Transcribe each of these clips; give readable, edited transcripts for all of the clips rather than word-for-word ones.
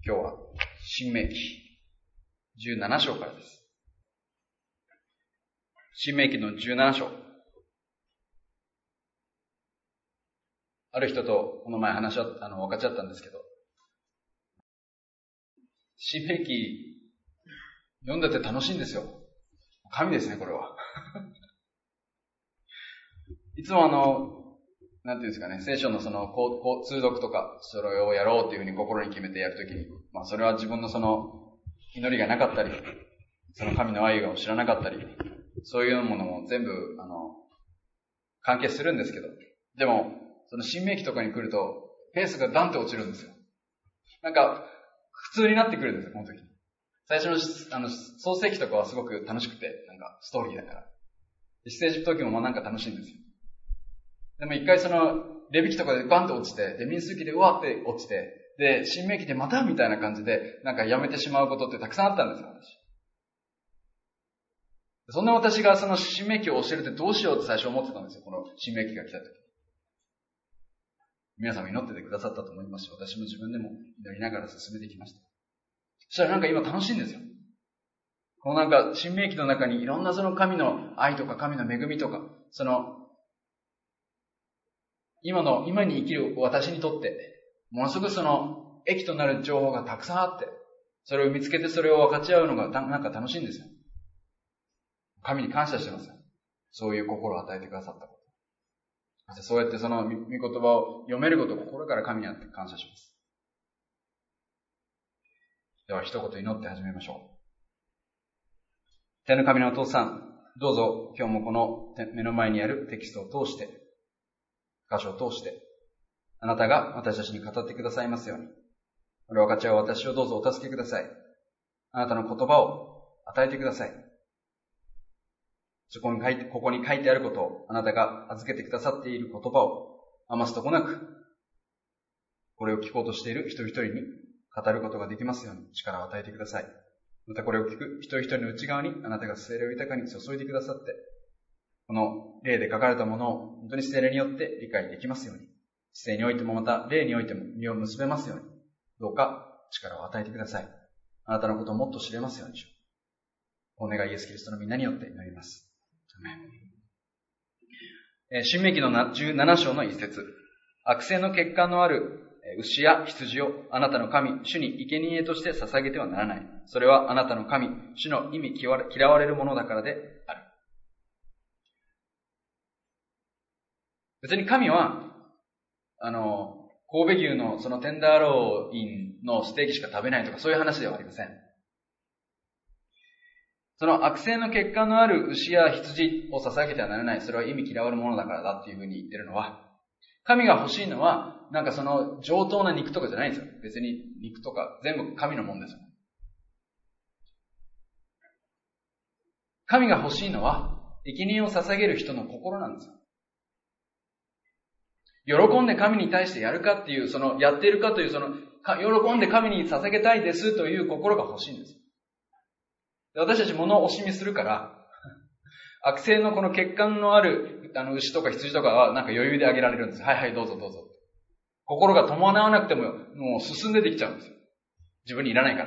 今日は申命記17章からです。申命記の17章。ある人とこの前分かっちゃったんですけど、申命記読んでて楽しいんですよ。神ですね、これは。いつもなんていうんですかね、聖書の通読とか、それをやろうっていうふうに心に決めてやるときに、それは自分の祈りがなかったり、その神の愛を知らなかったり、そういうものも全部、関係するんですけど、でも、その申命記とかに来ると、ペースがダンって落ちるんですよ。なんか、普通になってくるんですよ、この時。最初の、創世記とかはすごく楽しくて、なんか、ストーリーだから。出エジプト記もなんか楽しいんですよ。でも一回レビ記とかでバンと落ちて、で、民数記でうわって落ちて、で、申命記でまたみたいな感じで、なんかやめてしまうことってたくさんあったんですよ、私。そんな私がその申命記を教えるってどうしようって最初思ってたんですよ、この申命記が来た時。皆さんも祈っててくださったと思いますし、私も自分でも祈りながら進めてきました。そしたらなんか今楽しいんですよ。このなんか申命記の中にいろんなその神の愛とか神の恵みとか、今に生きる私にとって、ものすごく益となる情報がたくさんあって、それを見つけてそれを分かち合うのがなんか楽しいんですよ。神に感謝してますよ。そういう心を与えてくださったこと。そうやってその御言葉を読めることを心から神にあって感謝します。では一言祈って始めましょう。天の神のお父さん、どうぞ今日もこの目の前にあるテキストを通して、箇所を通して、あなたが私たちに語ってくださいますように。これを分かち合う私をどうぞお助けください。あなたの言葉を与えてください。ここに書いてあることを、あなたが預けてくださっている言葉を余すとこなく、これを聞こうとしている一人一人に語ることができますように力を与えてください。またこれを聞く一人一人の内側にあなたが聖霊を豊かに注いでくださって、この霊で書かれたものを本当に聖霊によって理解できますように、知性においてもまた霊においても実を結べますように、どうか力を与えてください。あなたのことをもっと知れますようにしよう。お願いイエスキリストの皆によって祈ります。申命記の17章の一節。悪性の血管のある牛や羊をあなたの神、主に生贄として捧げてはならない。それはあなたの神、主の意味嫌われるものだからである。別に神は、神戸牛のそのテンダーローインのステーキしか食べないとかそういう話ではありません。その悪性の血管のある牛や羊を捧げてはならない。それは意味嫌われるものだからだっていうふうに言ってるのは、神が欲しいのは、なんかその上等な肉とかじゃないんですよ。別に肉とか全部神のもんですよ。神が欲しいのは、生贄を捧げる人の心なんですよ。喜んで神に対してやるかっていう、やっているかという、喜んで神に捧げたいですという心が欲しいんです。私たち物を惜しみするから、悪性のこの血管のある牛とか羊とかはなんか余裕であげられるんです。はいはい、どうぞどうぞ。心が伴わなくてももう進んでできちゃうんですよ。自分にいらないから。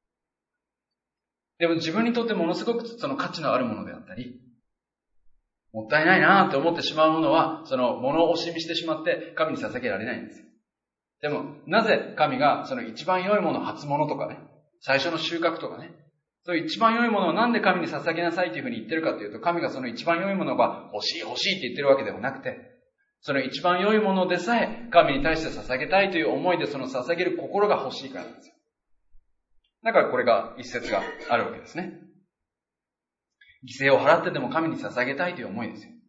でも自分にとってものすごくその価値のあるものであったり、もったいないなって思ってしまうものは、物を惜しみしてしまって神に捧げられないんですよ。でも、なぜ神が一番良いもの、初物とかね、最初の収穫とかね、そういう一番良いものをなんで神に捧げなさいというふうに言ってるかというと、神がその一番良いものが欲しい欲しいって言ってるわけではなくて、その一番良いものでさえ神に対して捧げたいという思いで捧げる心が欲しいからなんですよ。だからこれが一節があるわけですね。犠牲を払ってでも神に捧げたいという思いですよ。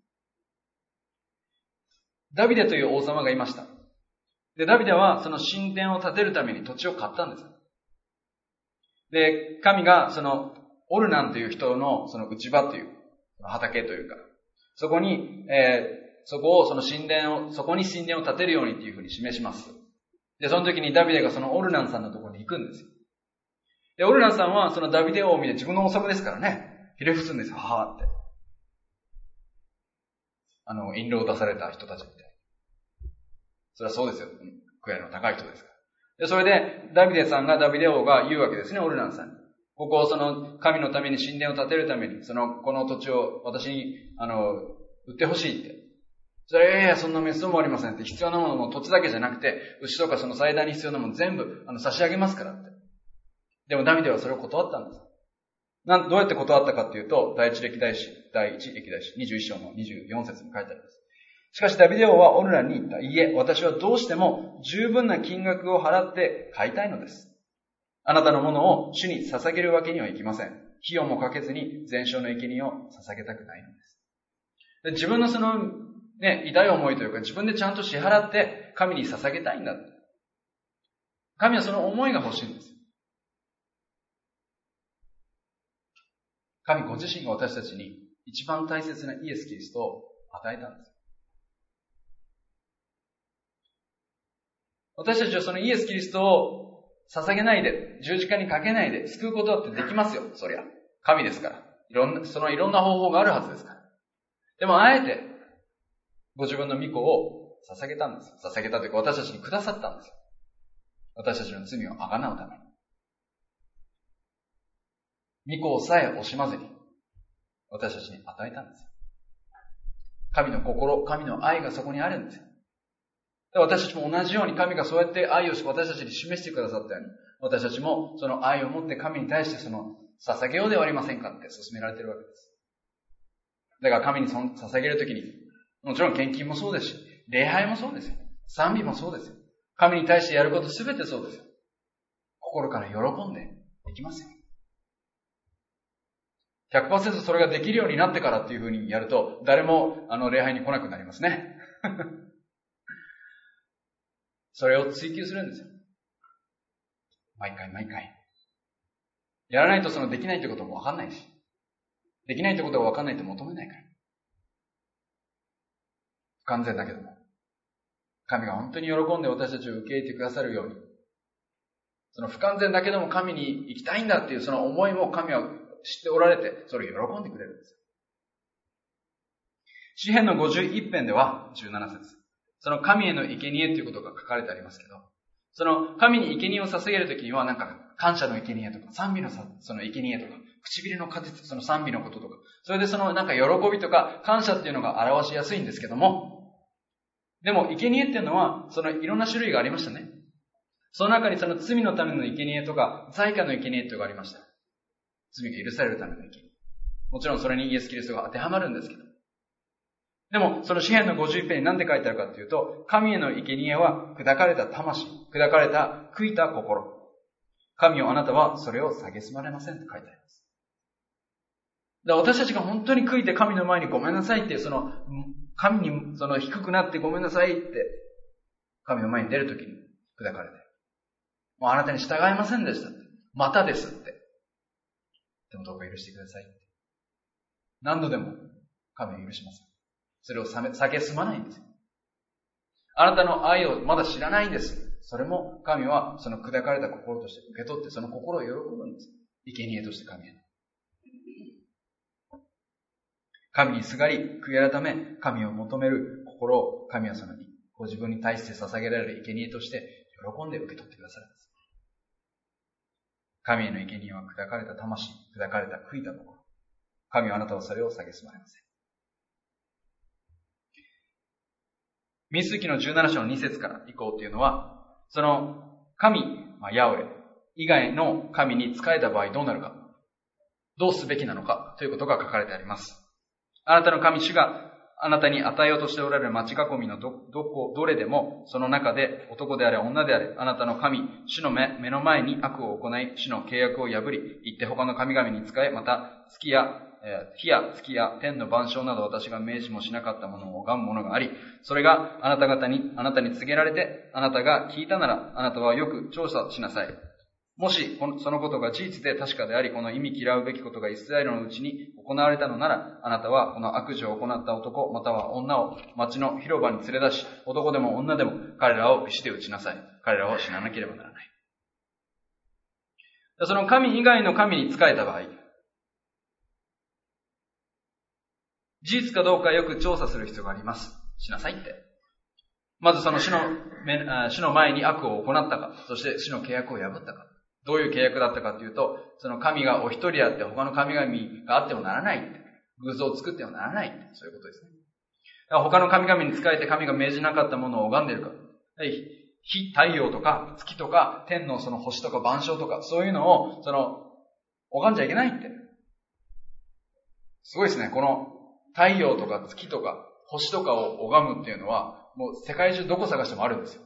ダビデという王様がいました。で、ダビデはその神殿を建てるために土地を買ったんです。で、神がオルナンという人の内場という、畑というか、そこに神殿を建てるようにというふうに示します。で、その時にダビデがオルナンさんのところに行くんですよ。で、オルナンさんはダビデ王を見て自分の王様ですからね、ひれ伏すんですよ、はーって。印籠を出された人たちみたい。それはそうですよ。位の高い人ですから。 で、それで、ダビデ王が言うわけですね、オルナンさんに。ここを神のために神殿を建てるために、この土地を私に、売ってほしいって。それいやいや、そんなメスもありませんって。必要なものも土地だけじゃなくて、牛とかその祭壇に必要なもの全部、差し上げますからって。でもダビデはそれを断ったんです。どうやって断ったかっていうと、第一歴代史21章の24節に書いてあります。しかしダビデ王はオルナンに言った。いいえ、私はどうしても十分な金額を払って買いたいのです。あなたのものを主に捧げるわけにはいきません。費用もかけずに全焼の生贄を捧げたくないのです。で、自分の痛い思いというか、自分でちゃんと支払って神に捧げたいんだ。神はその思いが欲しいんです。神ご自身が私たちに一番大切なイエス・キリストを与えたんです。私たちはそのイエス・キリストを捧げないで、十字架にかけないで救うことだってできますよ、そりゃ。神ですから。いろんな方法があるはずですから。でもあえて、ご自分の御子を捧げたんです。捧げたというか、私たちにくださったんです。私たちの罪をあがなうために。御子をさえ惜しまずに、私たちに与えたんです。神の心、神の愛がそこにあるんですよ。私たちも同じように神がそうやって愛を私たちに示してくださったように、私たちもその愛を持って神に対して捧げようではありませんかって勧められているわけです。だから神に捧げるときに、もちろん献金もそうですし、礼拝もそうですよ。賛美もそうですよ。神に対してやることすべてそうですよ。心から喜んでいきますよ。100% それができるようになってからっていう風にやると、誰も礼拝に来なくなりますね。それを追求するんですよ。毎回。やらないとできないってこともわかんないし、できないってことがわかんないと求めないから。不完全だけども、神が本当に喜んで私たちを受け入れてくださるように、その不完全だけども神に行きたいんだっていうその思いも神は知っておられて、それを喜んでくれるんですよ。詩編の51編では17節。その神への生贄ということが書かれてありますけど、その神に生贄を捧げるときには感謝の生贄とか、賛美のその生贄とか、唇の果実、その賛美のこととか、それで喜びとか感謝っていうのが表しやすいんですけども、でも生贄っていうのはいろんな種類がありましたね。その中に罪のための生贄とか、罪過の生贄っていうのがありました。罪が許されるための生贄。もちろんそれにイエス・キリストが当てはまるんですけど。でも、その詩編の51編に何て書いてあるかというと、神への生贄は砕かれた魂、砕かれた悔いた心。神よあなたはそれを蔑まれませんって書いてあります。私たちが本当に悔いて神の前にごめんなさいって、神に低くなってごめんなさいって、神の前に出るときに砕かれて。もうあなたに従いませんでしたって。またですって。でもどうか許してくださいって。何度でも神は許しません。それを蔑まないんですよ。あなたの愛をまだ知らないんです。それも神はその砕かれた心として受け取って、その心を喜ぶんです。生贄として神へ。神にすがり、悔い改め、神を求める心を神はご自分に対して捧げられる生贄として喜んで受け取ってくださるんです。神への生贄は砕かれた魂、砕かれた悔いた心。神はあなたはそれを蔑まれません。民数記の17章の2節から以降っていうのは、その神、ヤオエ以外の神に仕えた場合どうなるか、どうすべきなのかということが書かれてあります。あなたの神主があなたに与えようとしておられる町囲みのどれでも、その中で男であれ女であれ、あなたの神、主の目の前に悪を行い、主の契約を破り、行って他の神々に仕え、また火や月や天の万象など私が命じもしなかったものを拝むものがあり、それがあなたに告げられて、あなたが聞いたなら、あなたはよく調査しなさい。もし、そのことが事実で確かであり、この忌み嫌うべきことがイスラエルのうちに行われたのなら、あなたはこの悪事を行った男、または女を町の広場に連れ出し、男でも女でも彼らを石で撃ちなさい。彼らを死ななければならない。その神以外の神に仕えた場合、事実かどうかよく調査する必要があります。しなさいって。 まずその主の前に悪を行ったか、そして主の契約を破ったか。どういう契約だったかというと、その神がお一人あって他の神々があってもならない。偶像を作ってもならない。そういうことですね。だから他の神々に仕えて神が命じなかったものを拝んでいるか。太陽とか月とか天のその星とか万象とかそういうのを拝んじゃいけないって。すごいですね。この太陽とか月とか星とかを拝むっていうのはもう世界中どこ探してもあるんですよ。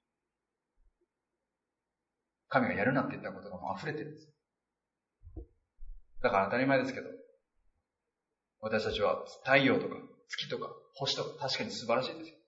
神がやるなって言ったことがもう溢れてるんです。だから当たり前ですけど、私たちは太陽とか月とか星とか確かに素晴らしいですよ。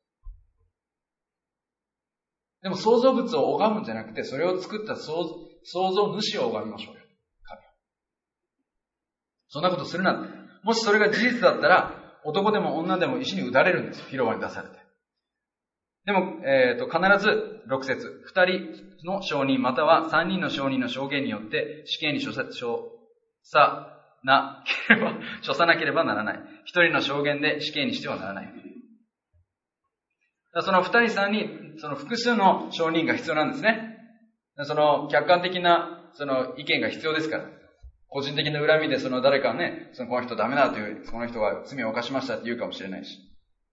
でも創造物を拝むんじゃなくて、それを作った創造主を拝みましょうよ。神は。そんなことするなって。もしそれが事実だったら、男でも女でも石に打たれるんですよ。広場に出されて。でも、必ず6節2人の証人または3人の証人の証言によって死刑に処さなければならない。1人の証言で死刑にしてはならない。その2人3人、その複数の証人が必要なんですね。その客観的なその意見が必要ですから。個人的な恨みで誰かね、この人ダメだという、この人は罪を犯しましたって言うかもしれないし。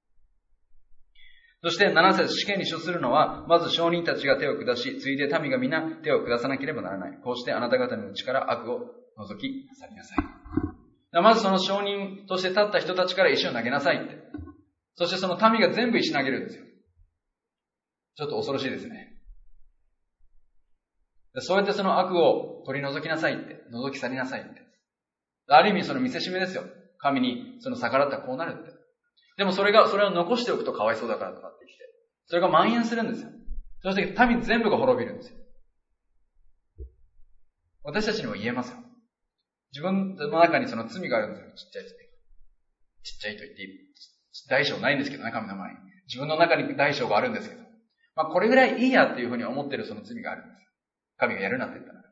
そして7節死刑に処するのは、まず証人たちが手を下し、ついで民が皆手を下さなければならない。こうしてあなた方のうちから悪を除き去りなさい。まずその証人として立った人たちから石を投げなさいって。そしてその民が全部石投げるんですよ。ちょっと恐ろしいですね。そうやってその悪を取り除きなさいって。除き去りなさいって。ある意味見せしめですよ。神に逆らったらこうなるって。でもそれを残しておくとかわいそうだからとかってきて。それが蔓延するんですよ。そして民全部が滅びるんですよ。私たちにも言えますよ。自分の中に罪があるんですよ。ちっちゃいですね。ちっちゃいと言っていい。大小ないんですけどね、神の前に。自分の中に大小があるんですけど。これぐらいいいやっていうふうに思ってるその罪があるんです。神がやるなって言ったら。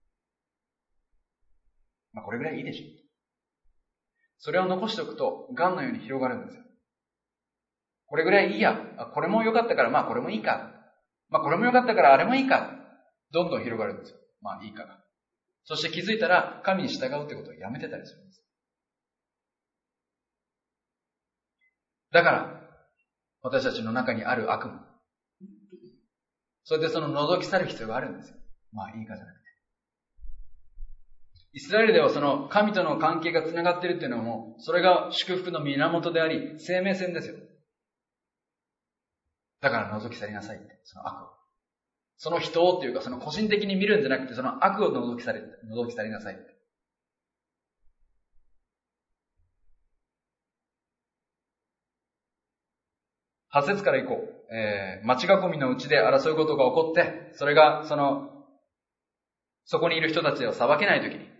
これぐらいいいでしょう。それを残しておくと、癌のように広がるんですよ。これぐらいいいや。これも良かったからこれもいいか。これも良かったからあれもいいか。どんどん広がるんですよ。いいかが。そして気づいたら神に従うってことをやめてたりするんです。だから、私たちの中にある悪も、それで覗き去る必要があるんですよ。いいかじゃなくて。イスラエルでは神との関係が繋がっているっていうのも、それが祝福の源であり、生命線ですよ。だから覗き去りなさいって、その悪を。その人をっていうか、個人的に見るんじゃなくて、その悪を覗き去りなさいって。8節から以降、町囲みのうちで争うことが起こって、それがそこにいる人たちを裁けないときに、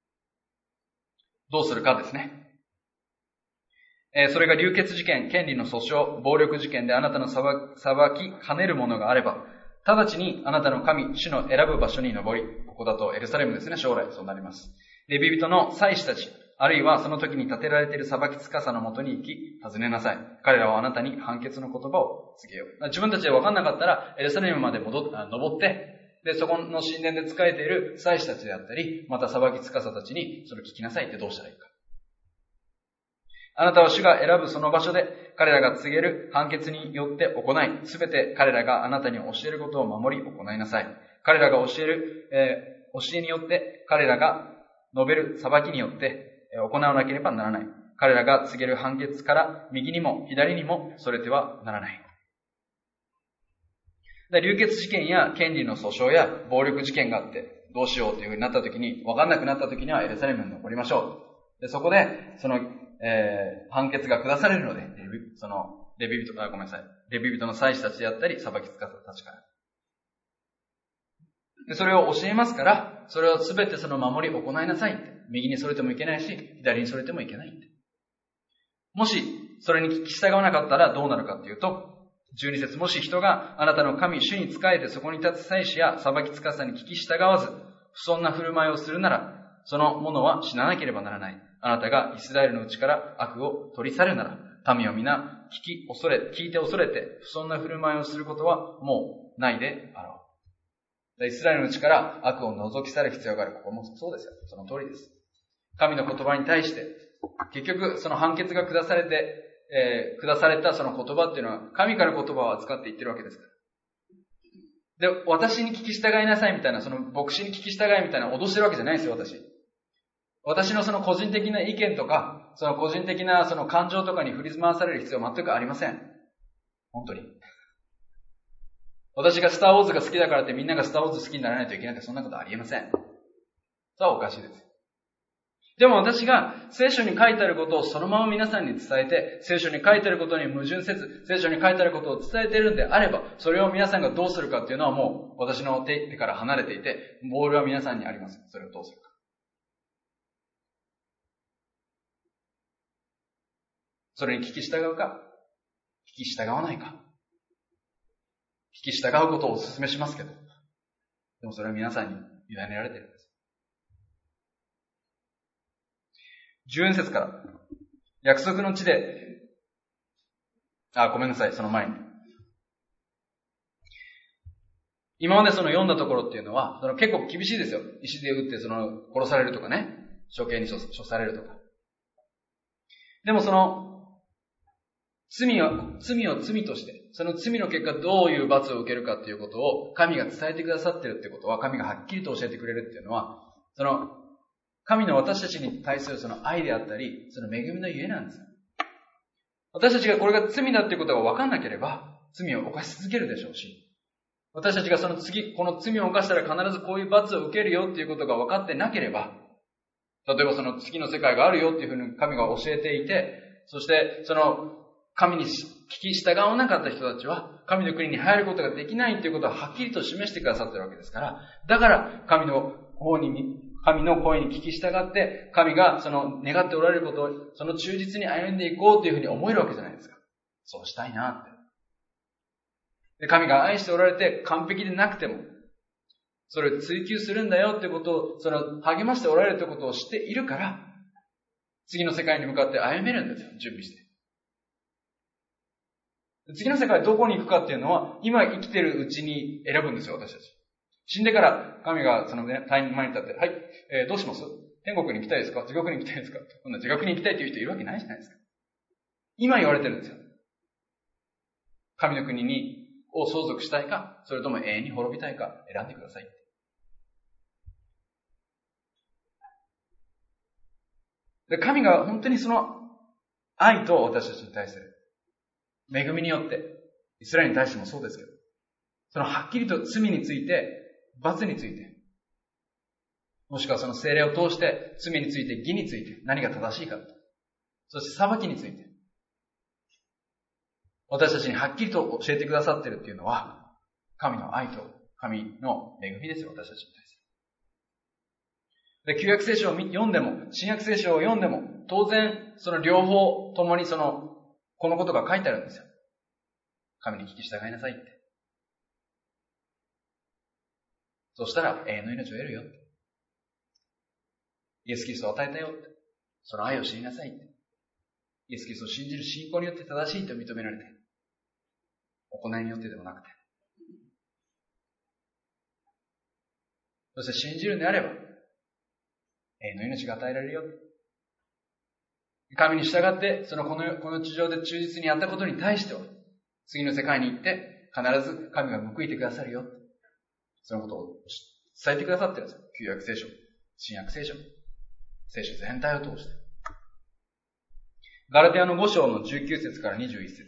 どうするかですね。それが流血事件、権利の訴訟、暴力事件であなたの裁きかねるものがあれば、直ちにあなたの神、主の選ぶ場所に登り、ここだとエルサレムですね、将来そうなります。レビ人の祭司たち、あるいはその時に立てられている裁き司のもとに行き、尋ねなさい。彼らはあなたに判決の言葉を告げよう。自分たちで分かんなかったら、エルサレムまで登って、で、そこの神殿で仕えている祭司たちであったり、また裁き司たちにそれを聞きなさいってどうしたらいいか。あなたは主が選ぶその場所で、彼らが告げる判決によって行い、すべて彼らがあなたに教えることを守り行いなさい。彼らが教えによって、彼らが述べる裁きによって行わなければならない。彼らが告げる判決から右にも左にもそれてはならない。流血事件や権利の訴訟や暴力事件があって、どうしようというふうになった時に、分かんなくなった時にはエルサレムに残りましょう。で、そこで、判決が下されるので、レビ人の祭司たちであったり、裁き司たちから。で、それを教えますから、それをすべて守り行いなさいって。右にそれてもいけないし、左にそれてもいけないって。もし、それに聞き従わなかったらどうなるかっていうと、12節もし人があなたの神、主に仕えてそこに立つ祭司や裁き司に聞き従わず、不遜な振る舞いをするなら、その者は死ななければならない。あなたがイスラエルのうちから悪を取り去るなら、 民を皆聞いて恐れて、不遜な振る舞いをすることはもうないであろう。イスラエルのうちから悪を除き去る必要がある。ここもそうですよ。その通りです。神の言葉に対して、結局その判決が下されたその言葉っていうのは、神から言葉を扱って言ってるわけですから。で、私に聞き従いなさいみたいな、その牧師に聞き従いみたいな脅してるわけじゃないですよ、私のその個人的な意見とか、その個人的なその感情とかに振り回される必要は全くありません。本当に。私がスターウォーズが好きだからってみんながスターウォーズ好きにならないといけないってそんなことありえません。それはおかしいです。でも私が聖書に書いてあることをそのまま皆さんに伝えて、聖書に書いてあることに矛盾せず、聖書に書いてあることを伝えているんであれば、それを皆さんがどうするかっていうのはもう私の手から離れていて、ボールは皆さんにあります。それをどうするか。それに聞き従うか、聞き従わないか。聞き従うことをお勧めしますけど、でもそれは皆さんに委ねられているんです。14節から、約束の地で、ごめんなさい、その前に。今までその読んだところっていうのは、結構厳しいですよ。石で撃って殺されるとかね、処刑に処されるとか。でも罪を罪として、その罪の結果どういう罰を受けるかっていうことを神が伝えてくださってるってことは、神がはっきりと教えてくれるっていうのは、神の私たちに対するその愛であったり、その恵みのゆえなんですよ。私たちがこれが罪だっていうことが分かんなければ、罪を犯し続けるでしょうし、私たちがこの罪を犯したら必ずこういう罰を受けるよっていうことが分かってなければ、例えばその次の世界があるよっていうふうに神が教えていて、そして神に聞き従わなかった人たちは、神の国に入ることができないということをはっきりと示してくださっているわけですから、だから神の声に聞き従って、神が願っておられることを、その忠実に歩んでいこうというふうに思えるわけじゃないですか。そうしたいなって。で、神が愛しておられて完璧でなくても、それを追求するんだよってことを、励ましておられるということを知っているから、次の世界に向かって歩めるんですよ、準備して。次の世界どこに行くかっていうのは、今生きてるうちに選ぶんですよ、私たち。死んでから神が前に立って、はい、どうします？天国に行きたいですか？地獄に行きたいですか？こんな地獄に行きたいという人いるわけないじゃないですか。今言われてるんですよ。神の国を相続したいか、それとも永遠に滅びたいか選んでください。で、神が本当に愛と私たちに対する恵みによって、イスラエルに対してもそうですけど、はっきりと罪について、罰について、もしくは聖霊を通して罪について、義について、何が正しいか、そして裁きについて、私たちにはっきりと教えてくださっているっていうのは、神の愛と神の恵みですよ、私たちに対する。で、旧約聖書を読んでも、新約聖書を読んでも、当然、両方ともにこのことが書いてあるんですよ。神に聞き従いなさいって。そしたら永遠の命を得るよって。イエス・キリストを与えたよって。その愛を知りなさいって。イエス・キリストを信じる信仰によって正しいと認められて、行いによってでもなくて。そして信じるのであれば、永遠の命が与えられるよって。神に従って、この地上で忠実にやったことに対しては、次の世界に行って、必ず神が報いてくださるよって。そのことを伝えてくださってるんですよ。旧約聖書、新約聖書、聖書全体を通して。ガラテヤの5章の19節から21節。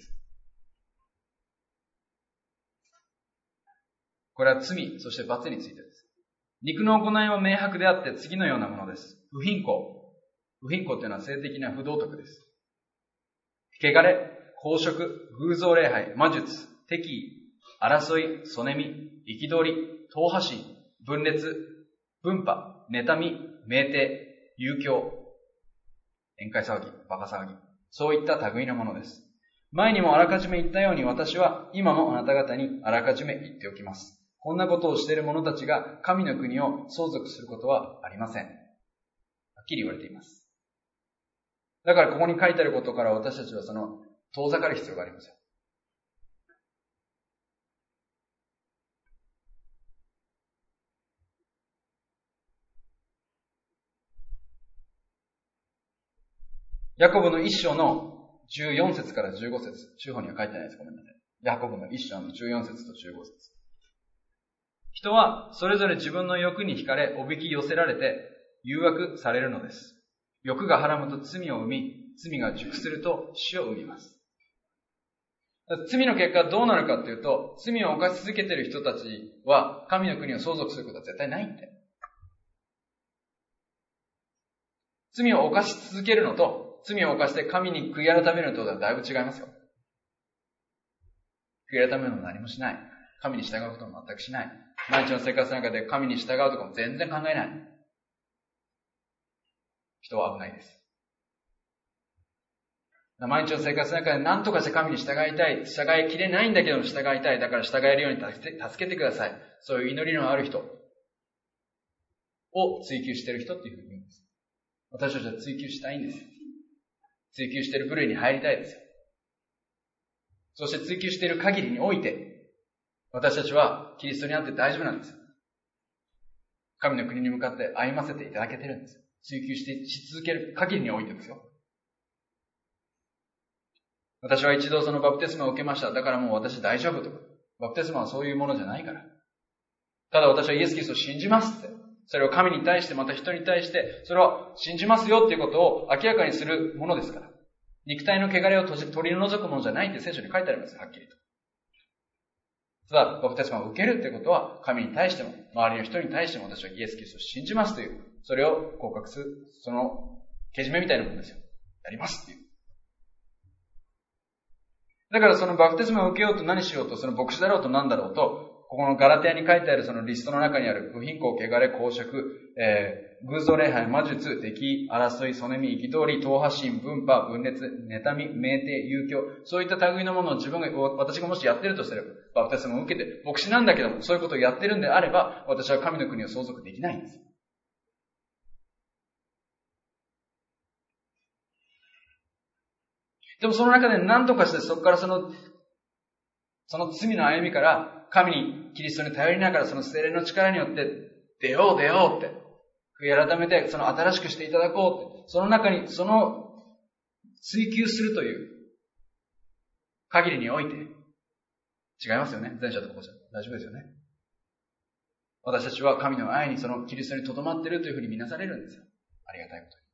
これは罪、そして罰についてです。肉の行いは明白であって次のようなものです。不貧困。不貧困というのは性的な不道徳です。汚れ、公職、偶像礼拝、魔術、敵意、争い、そねみ、憤り、党派心、分裂、分派、妬み、酩酊、遊興、宴会騒ぎ、バカ騒ぎ、そういった類のものです。前にもあらかじめ言ったように私は今もあなた方にあらかじめ言っておきます。こんなことをしている者たちが神の国を相続することはありません。はっきり言われています。だからここに書いてあることから私たちは遠ざかる必要がありますよ。ヤコブの一章の14節から15節、主法には書いてないです。ごめんなさい。ヤコブの一章の14節と15節。人はそれぞれ自分の欲に惹かれ、おびき寄せられて誘惑されるのです。欲がはらむと罪を生み、罪が熟すると死を生みます。罪の結果どうなるかというと、罪を犯し続けている人たちは神の国を相続することは絶対ないんで。罪を犯し続けるのと、罪を犯して神に悔い改めるのとはだいぶ違いますよ。悔い改めるのも何もしない。神に従うことも全くしない。毎日の生活の中で神に従うとかも全然考えない。人は危ないです。毎日の生活の中で何とかして神に従いたい。従いきれないんだけども従いたい。だから従えるように助けてください。そういう祈りのある人を追求している人っていうふうに言うんです。私たちは追求したいんです。追求している部類に入りたいですよ。そして追求している限りにおいて、私たちはキリストにあって大丈夫なんです。神の国に向かって歩ませていただけてるんです。追求し続ける限りにおいてですよ。私は一度そのバプテスマを受けました。だからもう私大丈夫とか。バプテスマはそういうものじゃないから。ただ私はイエス・キリストを信じますって。それを神に対してまた人に対して、それを信じますよっていうことを明らかにするものですから。肉体の汚れを取り除くものじゃないって聖書に書いてあります。はっきりと。ただ、バプテスマを受けるってことは、神に対しても、周りの人に対しても私はイエス・キリストを信じますという、それを告白する、その、けじめみたいなものですよ。やりますっていう。だからそのバプテスマを受けようと何しようと、その牧師だろうと何だろうと、ここのガラテヤに書いてあるそのリストの中にある不貧困、汚れ、公職、偶像礼拝、魔術、敵、争い、そねみ、憤り、党派心、分派、分裂、妬み、酩酊、遊興、そういった類のものを私がもしやってるとすれば、バプテスマを受けて、牧師なんだけども、そういうことをやってるんであれば、私は神の国を相続できないんです。でもその中で何とかしてそこからその罪の歩みから神に、キリストに頼りながらその聖霊の力によって出ようって、悔い改めてその新しくしていただこうって、その中にその追求するという限りにおいて、違いますよね。前者と後者。大丈夫ですよね。私たちは神の愛にそのキリストに留まっているというふうに見なされるんですよ。ありがたいことに。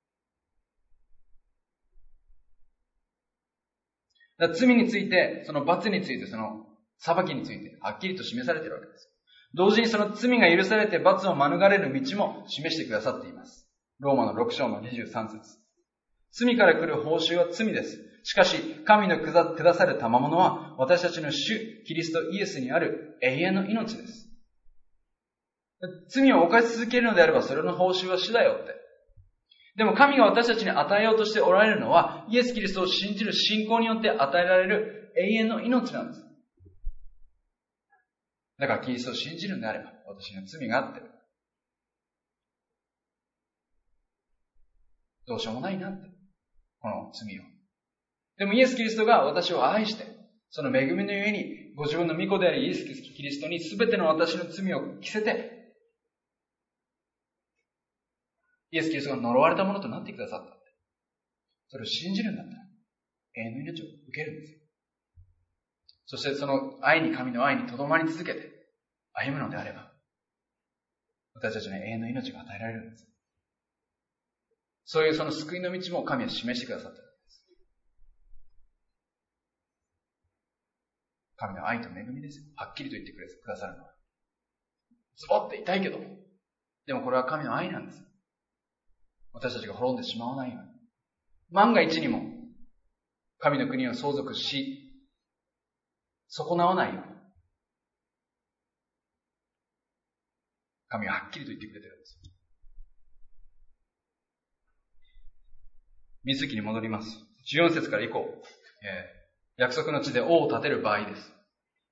だから罪について、その罰について、その裁きについて、はっきりと示されているわけです。同時にその罪が許されて罰を免れる道も示してくださっています。ローマの6章の23節。罪から来る報酬は罪です。しかし、神の下された賜物は、私たちの主、キリストイエスにある永遠の命です。罪を犯し続けるのであれば、それの報酬は死だよって。でも神が私たちに与えようとしておられるのは、イエス・キリストを信じる信仰によって与えられる永遠の命なんです。だからキリストを信じるんであれば、私には罪があって、どうしようもないなって、この罪を。でもイエス・キリストが私を愛して、その恵みのゆえに、ご自分の御子でありイエス・キリストに全ての私の罪を着せて、イエス・キリストが呪われたものとなってくださった。それを信じるんだったら、永遠の命を受けるんですよ。そしてその神の愛にとどまり続けて歩むのであれば、私たちに永遠の命が与えられるんです。そういうその救いの道も神は示してくださったんです。神の愛と恵みですよ。はっきりと言ってくださるのは。ズボって痛いけど、でもこれは神の愛なんです。私たちが滅んでしまわないように。万が一にも神の国を相続し、損なわないように。神ははっきりと言ってくれてるんです。水木に戻ります。14節から以降、約束の地で王を立てる場合です。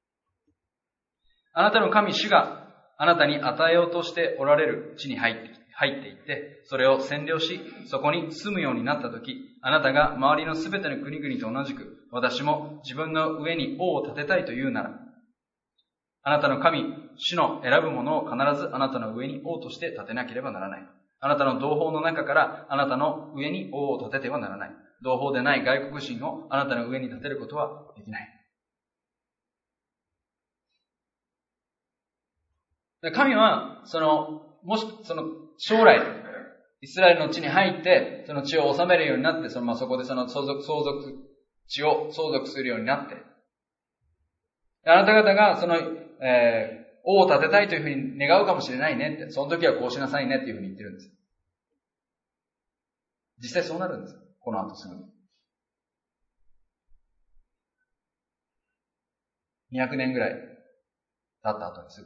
あなたの神主があなたに与えようとしておられる地に入ってきて、 入っていって、それを占領し、そこに住むようになったとき、あなたが周りのすべての国々と同じく、私も自分の上に王を立てたいというなら、あなたの神、主の選ぶ者を必ずあなたの上に王として立てなければならない。あなたの同胞の中からあなたの上に王を立ててはならない。同胞でない外国人をあなたの上に立てることはできない。神は、もし、将来、イスラエルの地に入って、その地を治めるようになって、そこで地を相続するようになって、あなた方が王を立てたいというふうに願うかもしれないねって、その時はこうしなさいねっていうふうに言ってるんです。実際そうなるんです。この後すぐに。200年ぐらい経った後にすぐ。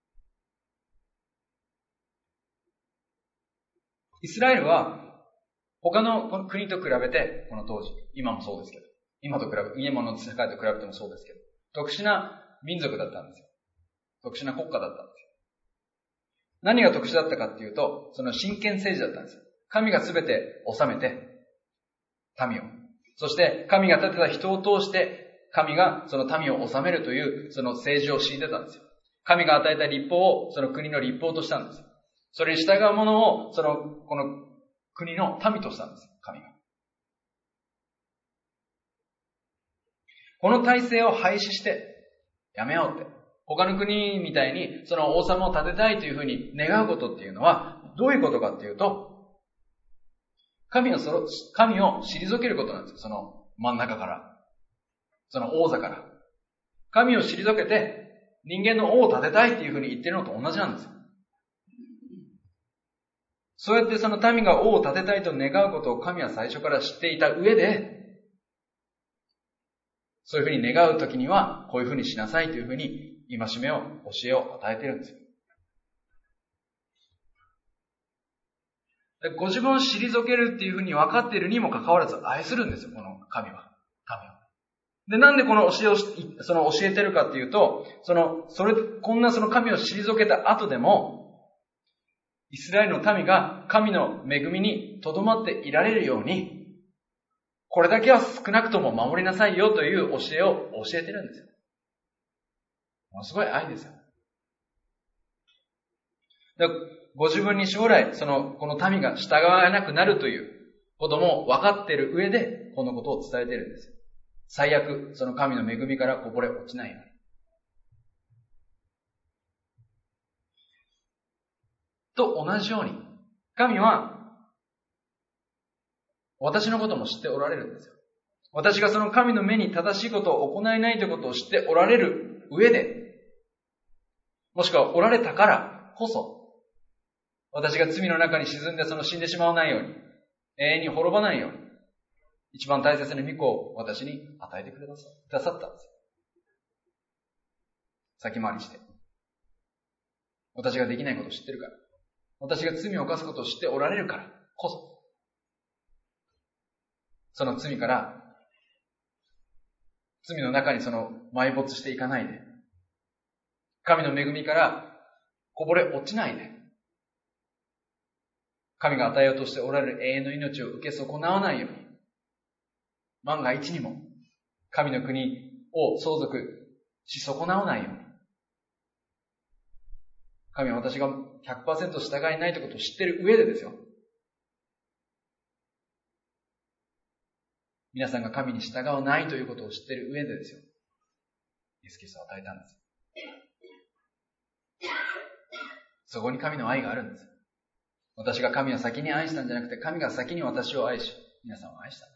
イスラエルは他の国と比べて、この当時、今もそうですけど、今の世界と比べてもそうですけど、特殊な民族だったんですよ。特殊な国家だったんですよ。何が特殊だったかっていうと、その真剣政治だったんですよ。神が全て治めて、民を。そして神が立てた人を通して、神がその民を治めるというその政治を敷いてたんですよ。神が与えた立法をその国の立法としたんですよ。それに従う者をこの国の民としたんですよ。神が。この体制を廃止してやめようって。他の国みたいにその王様を立てたいというふうに願うことっていうのはどういうことかっていうと、神を退けることなんですよ。その真ん中から。その王座から。神を退けて人間の王を立てたいっていうふうに言ってるのと同じなんですよ。そうやってその民が王を立てたいと願うことを神は最初から知っていた上で、そういうふうに願うときにはこういうふうにしなさいというふうに戒めを、教えを与えているんですよ。ご自分を退けるっていうふうに分かっているにもかかわらず愛するんですよ、この神は。で、なんでこの教えを、教えてるかっていうと、こんな神を退けた後でも、イスラエルの民が神の恵みに留まっていられるように、これだけは少なくとも守りなさいよという教えを教えてるんですよ。ものすごい愛ですよ。ご自分に将来、この民が従わなくなるということも分かっている上で、このことを伝えているんですよ。最悪、その神の恵みからこぼれ落ちないように。と同じように、神は、私のことも知っておられるんですよ。私がその神の目に正しいことを行えないということを知っておられる上で、もしくはおられたからこそ、私が罪の中に沈んで死んでしまわないように、永遠に滅ばないように、一番大切な御子を私に与えてくださったんです。先回りして。私ができないことを知ってるから。私が罪を犯すことを知っておられるからこそ、その罪から、罪の中に埋没していかないで、神の恵みからこぼれ落ちないで、神が与えようとしておられる永遠の命を受け損なわないように、万が一にも神の国を相続し損なわないように、神は私が 100% 従えないということを知っている上でですよ。皆さんが神に従わないということを知っている上でですよ。イエス・キリストを与えたんです。そこに神の愛があるんです。私が神を先に愛したんじゃなくて、神が先に私を愛し、皆さんを愛したんです。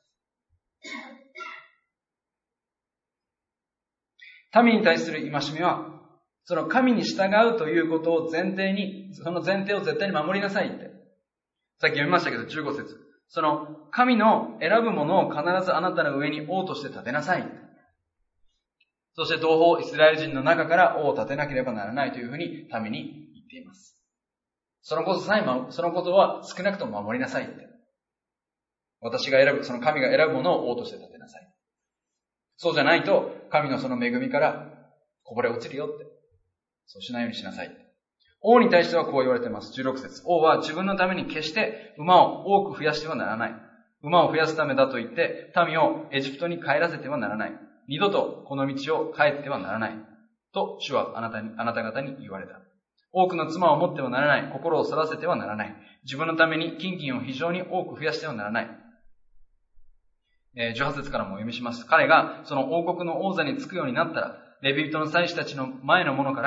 民に対する戒めは、その神に従うということを前提に、その前提を絶対に守りなさいって。さっき読みましたけど、15節。その神の選ぶものを必ずあなたの上に王として立てなさい。そして同胞イスラエル人の中から王を立てなければならないというふうに民に言っています。そのことは少なくとも守りなさいって。私が選ぶ、その神が選ぶものを王として立てなさい。そうじゃないと、神のその恵みからこぼれ落ちるよって。そうしないようにしなさいって。 王に対してはこう言われています。16節。王は自分のために決して馬を多く増やしてはならない。馬を増やすためだと言って、民をエジプトに帰らせてはならない。二度とこの道を帰ってはならない。と主はあなた方に言われた。多くの妻を持ってはならない。心をそらせてはならない。自分のために金銀を非常に多く増やしてはならない。18節からもお読みします。彼がその王国の王座につくようになったら、レビ人の祭司たちの前のものから、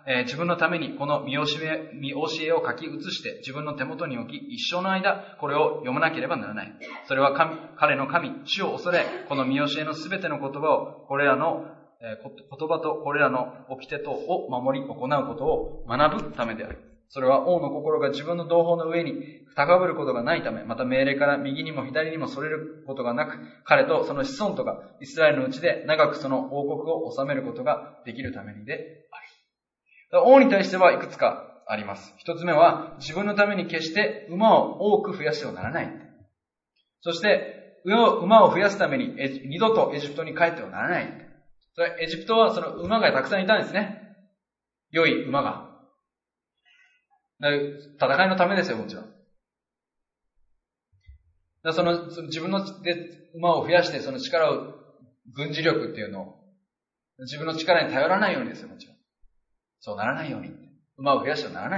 自分のためにこの見教えを書き写して自分の手元に置き、一生の間これを読まなければならない。それは彼の神、主を恐れ、この見教えのすべての言葉を、これらの言葉とこれらの掟とを守り行うことを学ぶためである。それは王の心が自分の同胞の上に高ぶることがないため、また命令から右にも左にもそれることがなく、彼とその子孫とがイスラエルのうちで長くその王国を治めることができるためにである。王に対してはいくつかあります。一つ目は、自分のために決して馬を多く増やしてはならない。そして、馬を増やすために二度とエジプトに帰ってはならない。それエジプトはその馬がたくさんいたんですね。良い馬が。戦いのためですよ、もちろん。その自分の馬を増やして、その力を、軍事力っていうのを、自分の力に頼らないようにですよ、もちろん。そうならないように。馬を増やしてはならない。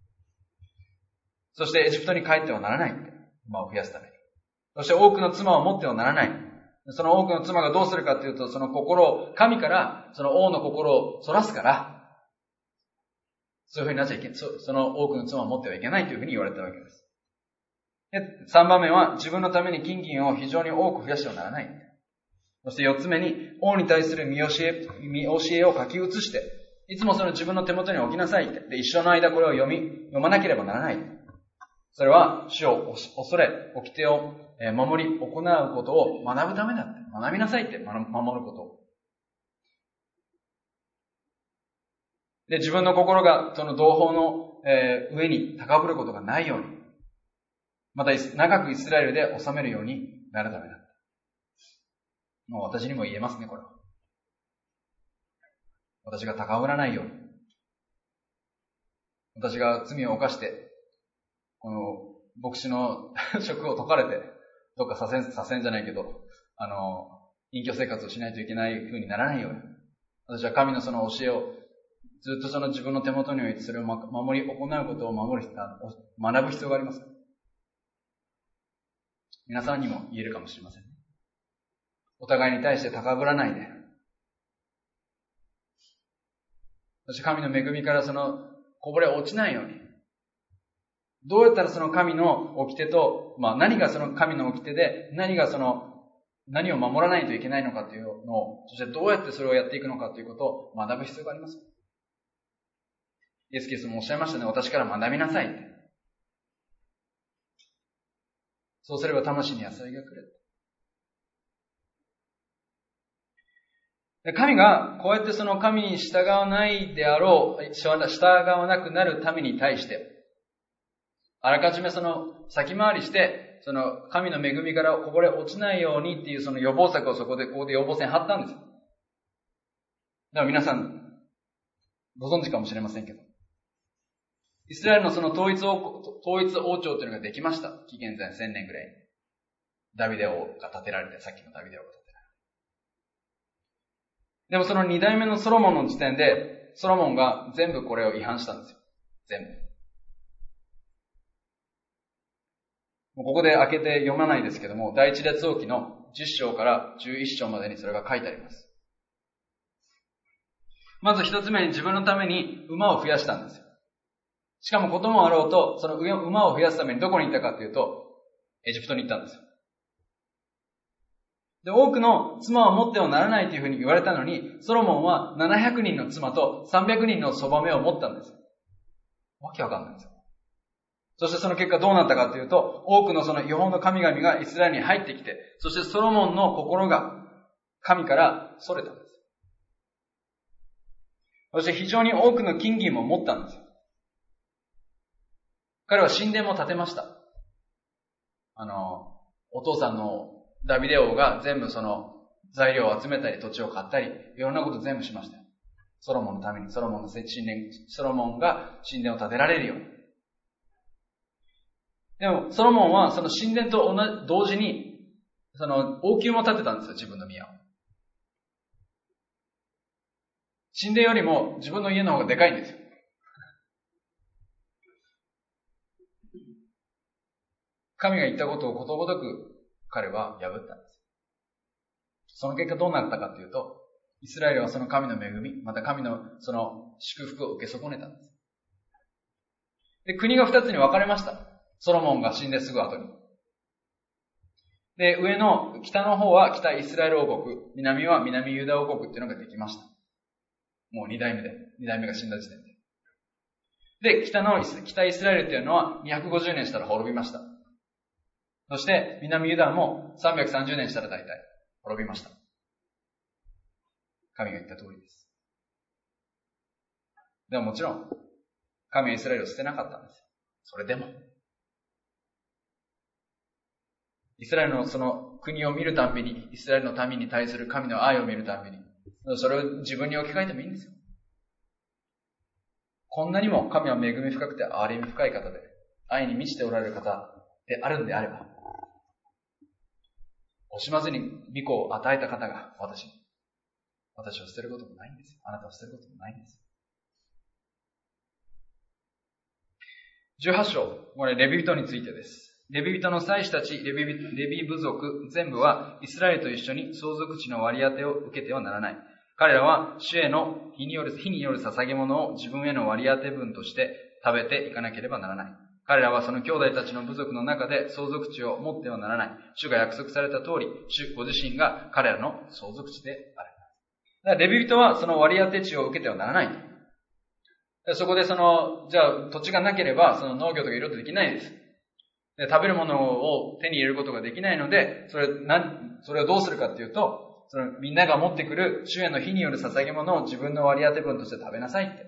そしてエジプトに帰ってはならない。馬を増やすために。そして多くの妻を持ってはならない。その多くの妻がどうするかというと、その心を、神からその王の心を反らすから、そういうふうになっちゃいけない。その多くの妻を持ってはいけないというふうに言われたわけです。で、3番目は、自分のために金銀を非常に多く増やしてはならない。そして4つ目に、王に対する見教えを書き写して、いつもその自分の手元に置きなさいって。で、一生の間これを読まなければならない。それは、主を恐れ、掟を守り、行うことを学ぶためだって。学びなさいって、守ることを。で、自分の心がその同胞の上に高ぶることがないように、また長くイスラエルで治めるようになるためだ。もう私にも言えますね、これは。私が高ぶらないように。私が罪を犯して、この牧師の職を解かれて、どっか左遷じゃないけど、隠居生活をしないといけない風にならないように。私は神のその教えをずっとその自分の手元に置いてそれを守り、行うことを学ぶ必要があります。皆さんにも言えるかもしれません。お互いに対して高ぶらないで。そして神の恵みからそのこぼれ落ちないように。どうやったらその神の掟と、何がその神の掟で、何を守らないといけないのかというのを、そしてどうやってそれをやっていくのかということを学ぶ必要があります。イエス・キリストもおっしゃいましたね。私から学びなさいって。そうすれば魂に野菜が来る。で神がこうやってその神に従わないであろう、従わなくなる民に対して、あらかじめその先回りして、その神の恵みからこぼれ落ちないようにっていうその予防策をここで予防線張ったんですよ。だから皆さん、ご存知かもしれませんけど。イスラエルのその統一王朝というのができました。紀元前1000年ぐらいに。ダビデ王が建てられて、さっきのダビデ王が建てられて。でもその2代目のソロモンの時点で、ソロモンが全部これを違反したんですよ。全部。ここで開けて読まないですけども、第一列王記の10章から11章までにそれが書いてあります。まず一つ目に自分のために馬を増やしたんですよ。しかもこともあろうと、その馬を増やすためにどこに行ったかというと、エジプトに行ったんですよ。で、多くの妻を持ってはならないというふうに言われたのに、ソロモンは700人の妻と300人のそばめを持ったんです。わけわかんないんですよ。そしてその結果どうなったかというと、多くのその予報の神々がイスラエルに入ってきて、そしてソロモンの心が神から逸れたんです。そして非常に多くの金銀も持ったんですよ。彼は神殿も建てました。お父さんのダビデ王が全部その材料を集めたり土地を買ったり、いろんなこと全部しましたよ。 ソロモンのために、ソロモンが神殿を建てられるように。でも、ソロモンはその神殿と同時に、その王宮も建てたんですよ、自分の宮を。神殿よりも自分の家の方がでかいんですよ。神が言ったことをことごとく彼は破ったんです。その結果どうなったかというと、イスラエルはその神の恵み、また神のその祝福を受け損ねたんです。で、国が二つに分かれました。ソロモンが死んですぐ後に。で、北の方は北イスラエル王国、南は南ユダ王国っていうのができました。もう二代目が死んだ時点で。で、北イスラエルっていうのは250年したら滅びました。そして南ユダも330年したら大体滅びました。神が言った通りです。でももちろん、神はイスラエルを捨てなかったんです。それでも、イスラエルのその国を見るたんびに、イスラエルの民に対する神の愛を見るたんびに、それを自分に置き換えてもいいんですよ。こんなにも神は恵み深くて憐れみ深い方で、愛に満ちておられる方であるんであれば、惜しまずに御子を与えた方が私を捨てることもないんですよ。あなたを捨てることもないんです。18章、これレビ人についてです。レビ人の祭司たち、レビ部族全部はイスラエルと一緒に相続地の割り当てを受けてはならない。彼らは主への火による捧げ物を自分への割り当て分として食べていかなければならない。彼らはその兄弟たちの部族の中で相続地を持ってはならない。主が約束された通り、主ご自身が彼らの相続地である。だからレビ人はその割り当て地を受けてはならない。そこでじゃあ土地がなければその農業とかいろいろとできないです。で、食べるものを手に入れることができないので、それをどうするかっていうと、みんなが持ってくる主への火による捧げ物を自分の割り当て分として食べなさいって。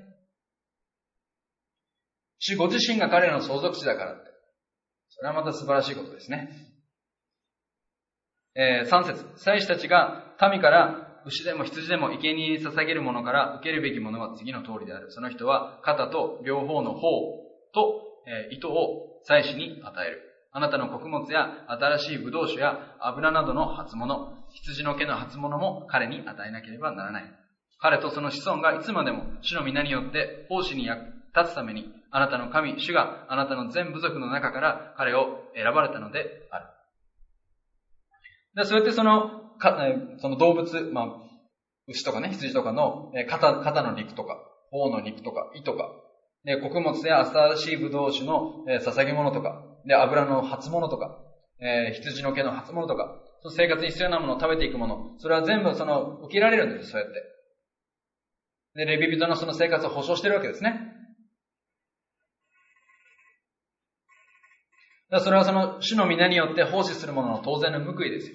主ご自身が彼らの相続地だからって。それはまた素晴らしいことですね。3節、祭司たちが民から牛でも羊でも生贄に捧げるものから受けるべきものは次の通りである。その人は肩と両方の方と、糸を祭司に与える。あなたの穀物や新しいブドウ酒や油などの初物、羊の毛の初物も彼に与えなければならない。彼とその子孫がいつまでも主の皆によって奉仕に役立つために、あなたの神、主があなたの全部族の中から彼を選ばれたのである。で、そうやってその動物、牛とかね、羊とかの肩の肉とか、頬の肉とか、胃とか、で、穀物や新しいブドウ酒の捧げ物とか、で、油の初物とか、羊の毛の初物とか、その生活に必要なものを食べていくもの、それは全部受けられるんです、そうやって。で、レビ人のその生活を保障してるわけですね。だからそれはその主の皆によって奉仕するものの当然の報いですよ。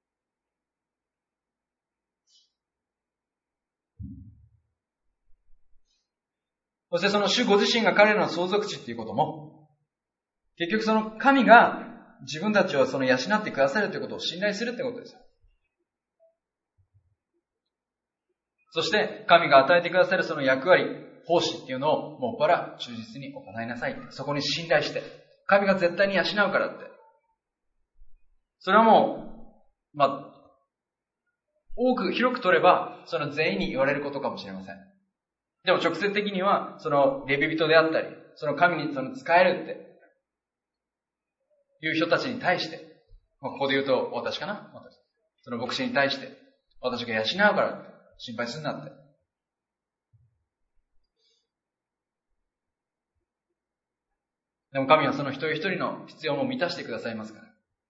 そしてその主ご自身が彼らの相続地っていうことも、結局その神が自分たちを養ってくださるということを信頼するってことですよ。そして神が与えてくださるその役割、奉仕っていうのをもっぱら忠実に行いなさい。そこに信頼して、神が絶対に養うからって。それはもう、広く取れば、その全員に言われることかもしれません。でも直接的には、そのレビ人であったり、その神に使えるっていう人たちに対して、ここで言うと私かな、その牧師に対して、私が養うからって心配するなって。でも神はその一人一人の必要も満たしてくださいますから。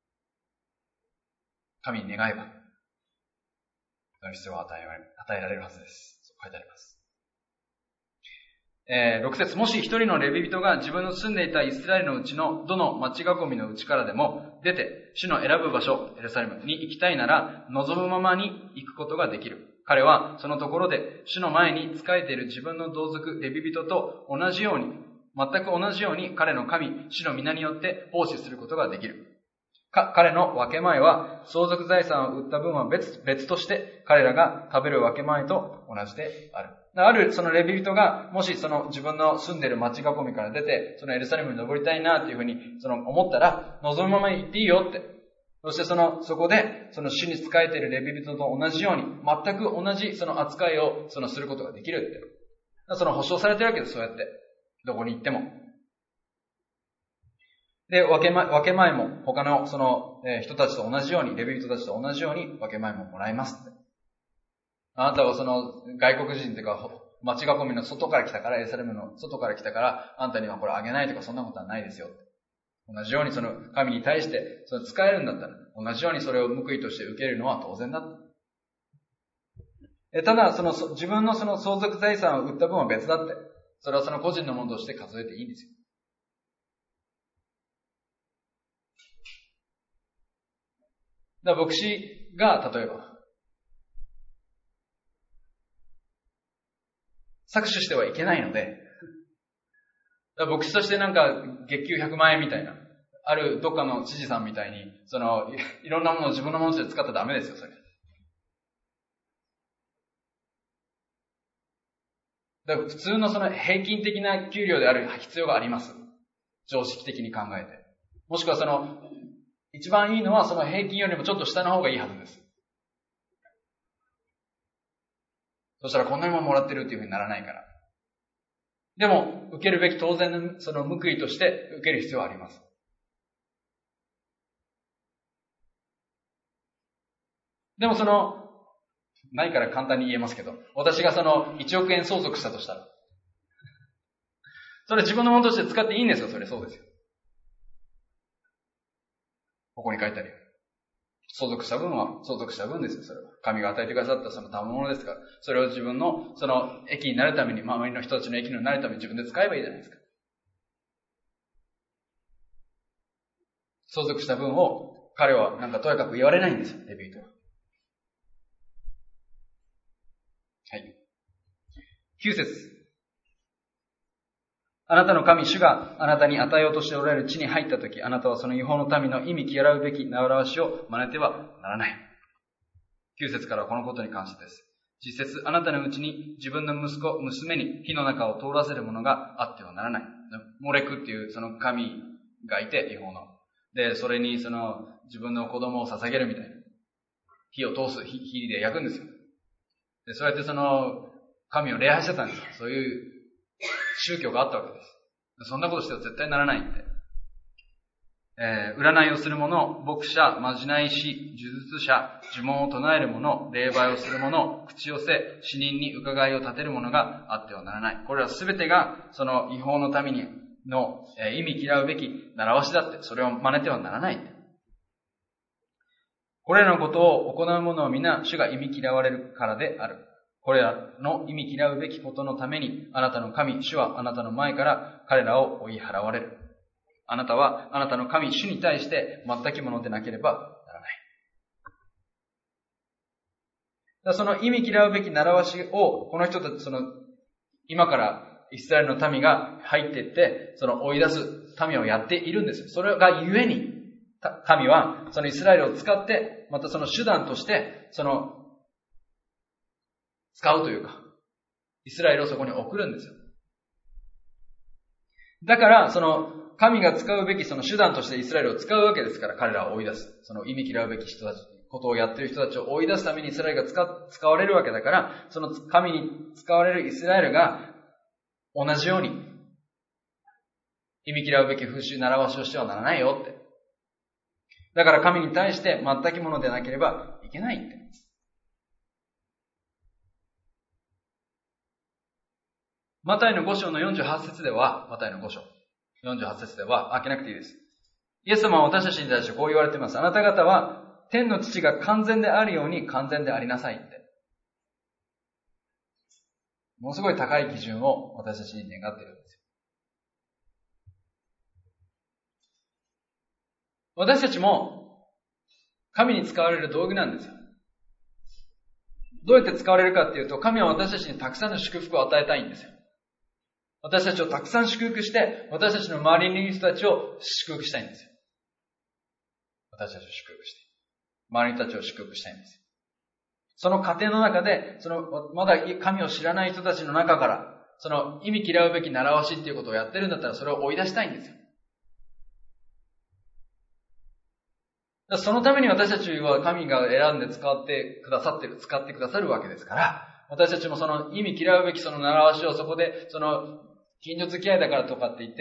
神に願えば、その必要を与えられるはずです。そう書いてあります。6節、もし一人のレビ人が自分の住んでいたイスラエルのうちのどの町囲みのうちからでも出て、主の選ぶ場所、エルサレムに行きたいなら、望むままに行くことができる。彼はそのところで主の前に仕えている自分の同族レビ人と同じように、全く同じように彼の神、主の皆によって奉仕することができる。彼の分け前は、相続財産を売った分は別として、彼らが食べる分け前と同じである。 あるそのレビ人が、もしその自分の住んでいる町囲みから出て、そのエルサレムに登りたいなっていうふうに思ったら、望むままに行っていいよって。そしてそこで、その主に仕えているレビ人と同じように、全く同じその扱いをすることができるって。保証されてるわけです、そうやって。どこに行っても。で、分け前も他の人たちと同じように、レビ人たちと同じように分け前ももらいますって。あなたは外国人というか、町囲みの外から来たから、エルサレムの外から来たから、あんたにはこれあげないとかそんなことはないですよ。同じように神に対して、使えるんだったら、同じようにそれを報いとして受けるのは当然だ。ただ、自分の相続財産を売った分は別だって。それは個人のものとして数えていいんですよ。だから牧師が、例えば、搾取してはいけないので、牧師として月給100万円みたいな、あるどっかの知事さんみたいに、いろんなものを自分のものとして使ったらダメですよ、それ。だから普通の平均的な給料である必要があります。常識的に考えて。もしくは一番いいのは平均よりもちょっと下の方がいいはずです。そしたらこんなにももらってるっていうふうにならないから。でも、受けるべき当然の報いとして受ける必要はあります。でもないから簡単に言えますけど、私が1億円相続したとしたら、それ自分のものとして使っていいんですよ、それそうですよ。ここに書いてあるよ。相続した分は相続した分ですよ、それは。神が与えてくださった賜物ですから、それを自分の益になるために、周りの人たちの益になるために自分で使えばいいじゃないですか。相続した分を彼はとやかく言われないんですよ、レビ人は。はい。9節。あなたの神主があなたに与えようとしておられる地に入ったとき、あなたはその違法の民の意味嫌うべき習わしを真似てはならない。9節からはこのことに関してです。実節、あなたのうちに自分の息子、娘に火の中を通らせるものがあってはならない。モレクっていう神がいて、違法の。で、それに自分の子供を捧げるみたいな。火を通す、火で焼くんですよ。で、そうやって神を礼拝してたんですよ。そういう宗教があったわけです。そんなことしては絶対ならないんで。占いをする者、牧者、まじない師、呪術者、呪文を唱える者、霊媒をする者、口寄せ、死人に伺いを立てる者があってはならない。これらすべてが、違法の民の意味嫌うべき習わしだって、それを真似てはならない。これらのことを行う者は皆、主が意味嫌われるからである。これらの意味嫌うべきことのために、あなたの神、主はあなたの前から彼らを追い払われる。あなたはあなたの神、主に対して全きものでなければならない。意味嫌うべき習わしを、この人たち、今からイスラエルの民が入っていって、追い出す民をやっているんです。それがゆえに、神はイスラエルを使って、また手段として、使うというか、イスラエルをそこに送るんですよ。だから、神が使うべき手段としてイスラエルを使うわけですから、彼らを追い出す。意味嫌うべき人たち、ことをやっている人たちを追い出すためにイスラエルが使われるわけだから、神に使われるイスラエルが同じように意味嫌うべき風習習わしをしてはならないよって。だから神に対して全きものでなければいけないって。マタイの5章の48節では、マタイの5章48節では、開けなくていいです。イエス様は私たちに対してこう言われています。あなた方は天の父が完全であるように完全でありなさいって。ものすごい高い基準を私たちに願っているんですよ。私たちも神に使われる道具なんですよ。どうやって使われるかっていうと、神は私たちにたくさんの祝福を与えたいんですよ。私たちをたくさん祝福して、私たちの周りにいる人たちを祝福したいんですよ。私たちを祝福して。周りの人たちを祝福したいんですよ。 その過程の中で、まだ神を知らない人たちの中から、忌み嫌うべき習わしっていうことをやってるんだったら、それを追い出したいんですよ。そのために私たちは神が選んで使ってくださるわけですから、私たちも意味嫌うべき習わしをそこで、近所付き合いだからとかって言って、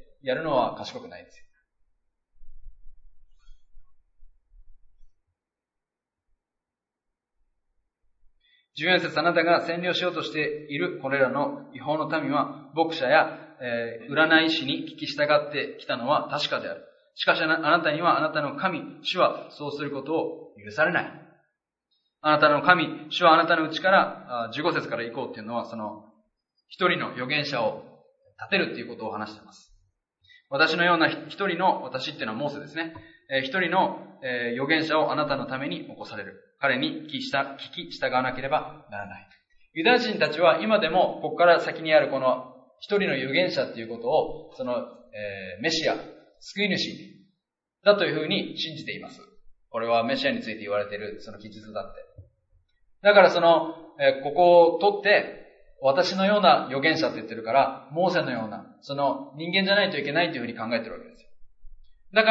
やるのは賢くないんですよ。14節、あなたが占領しようとしているこれらの違法の民は、牧者や、占い師に聞き従ってきたのは確かである。しかしあなたにはあなたの神、主はそうすることを許されない。あなたの神、主はあなたのうちから、15節から行こうっていうのは、一人の預言者を立てるっていうことを話しています。私のような一人の、私っていうのはモーセですね。一人の預言者をあなたのために起こされる。彼に聞き従わなければならない。ユダヤ人たちは今でも、ここから先にあるこの一人の預言者っていうことを、メシア、救い主だというふうに信じています。これはメシアについて言われている記述だって。だからここを取って、私のような預言者って言ってるから、モーセのような、人間じゃないといけないというふうに考えてるわけですよ。だから、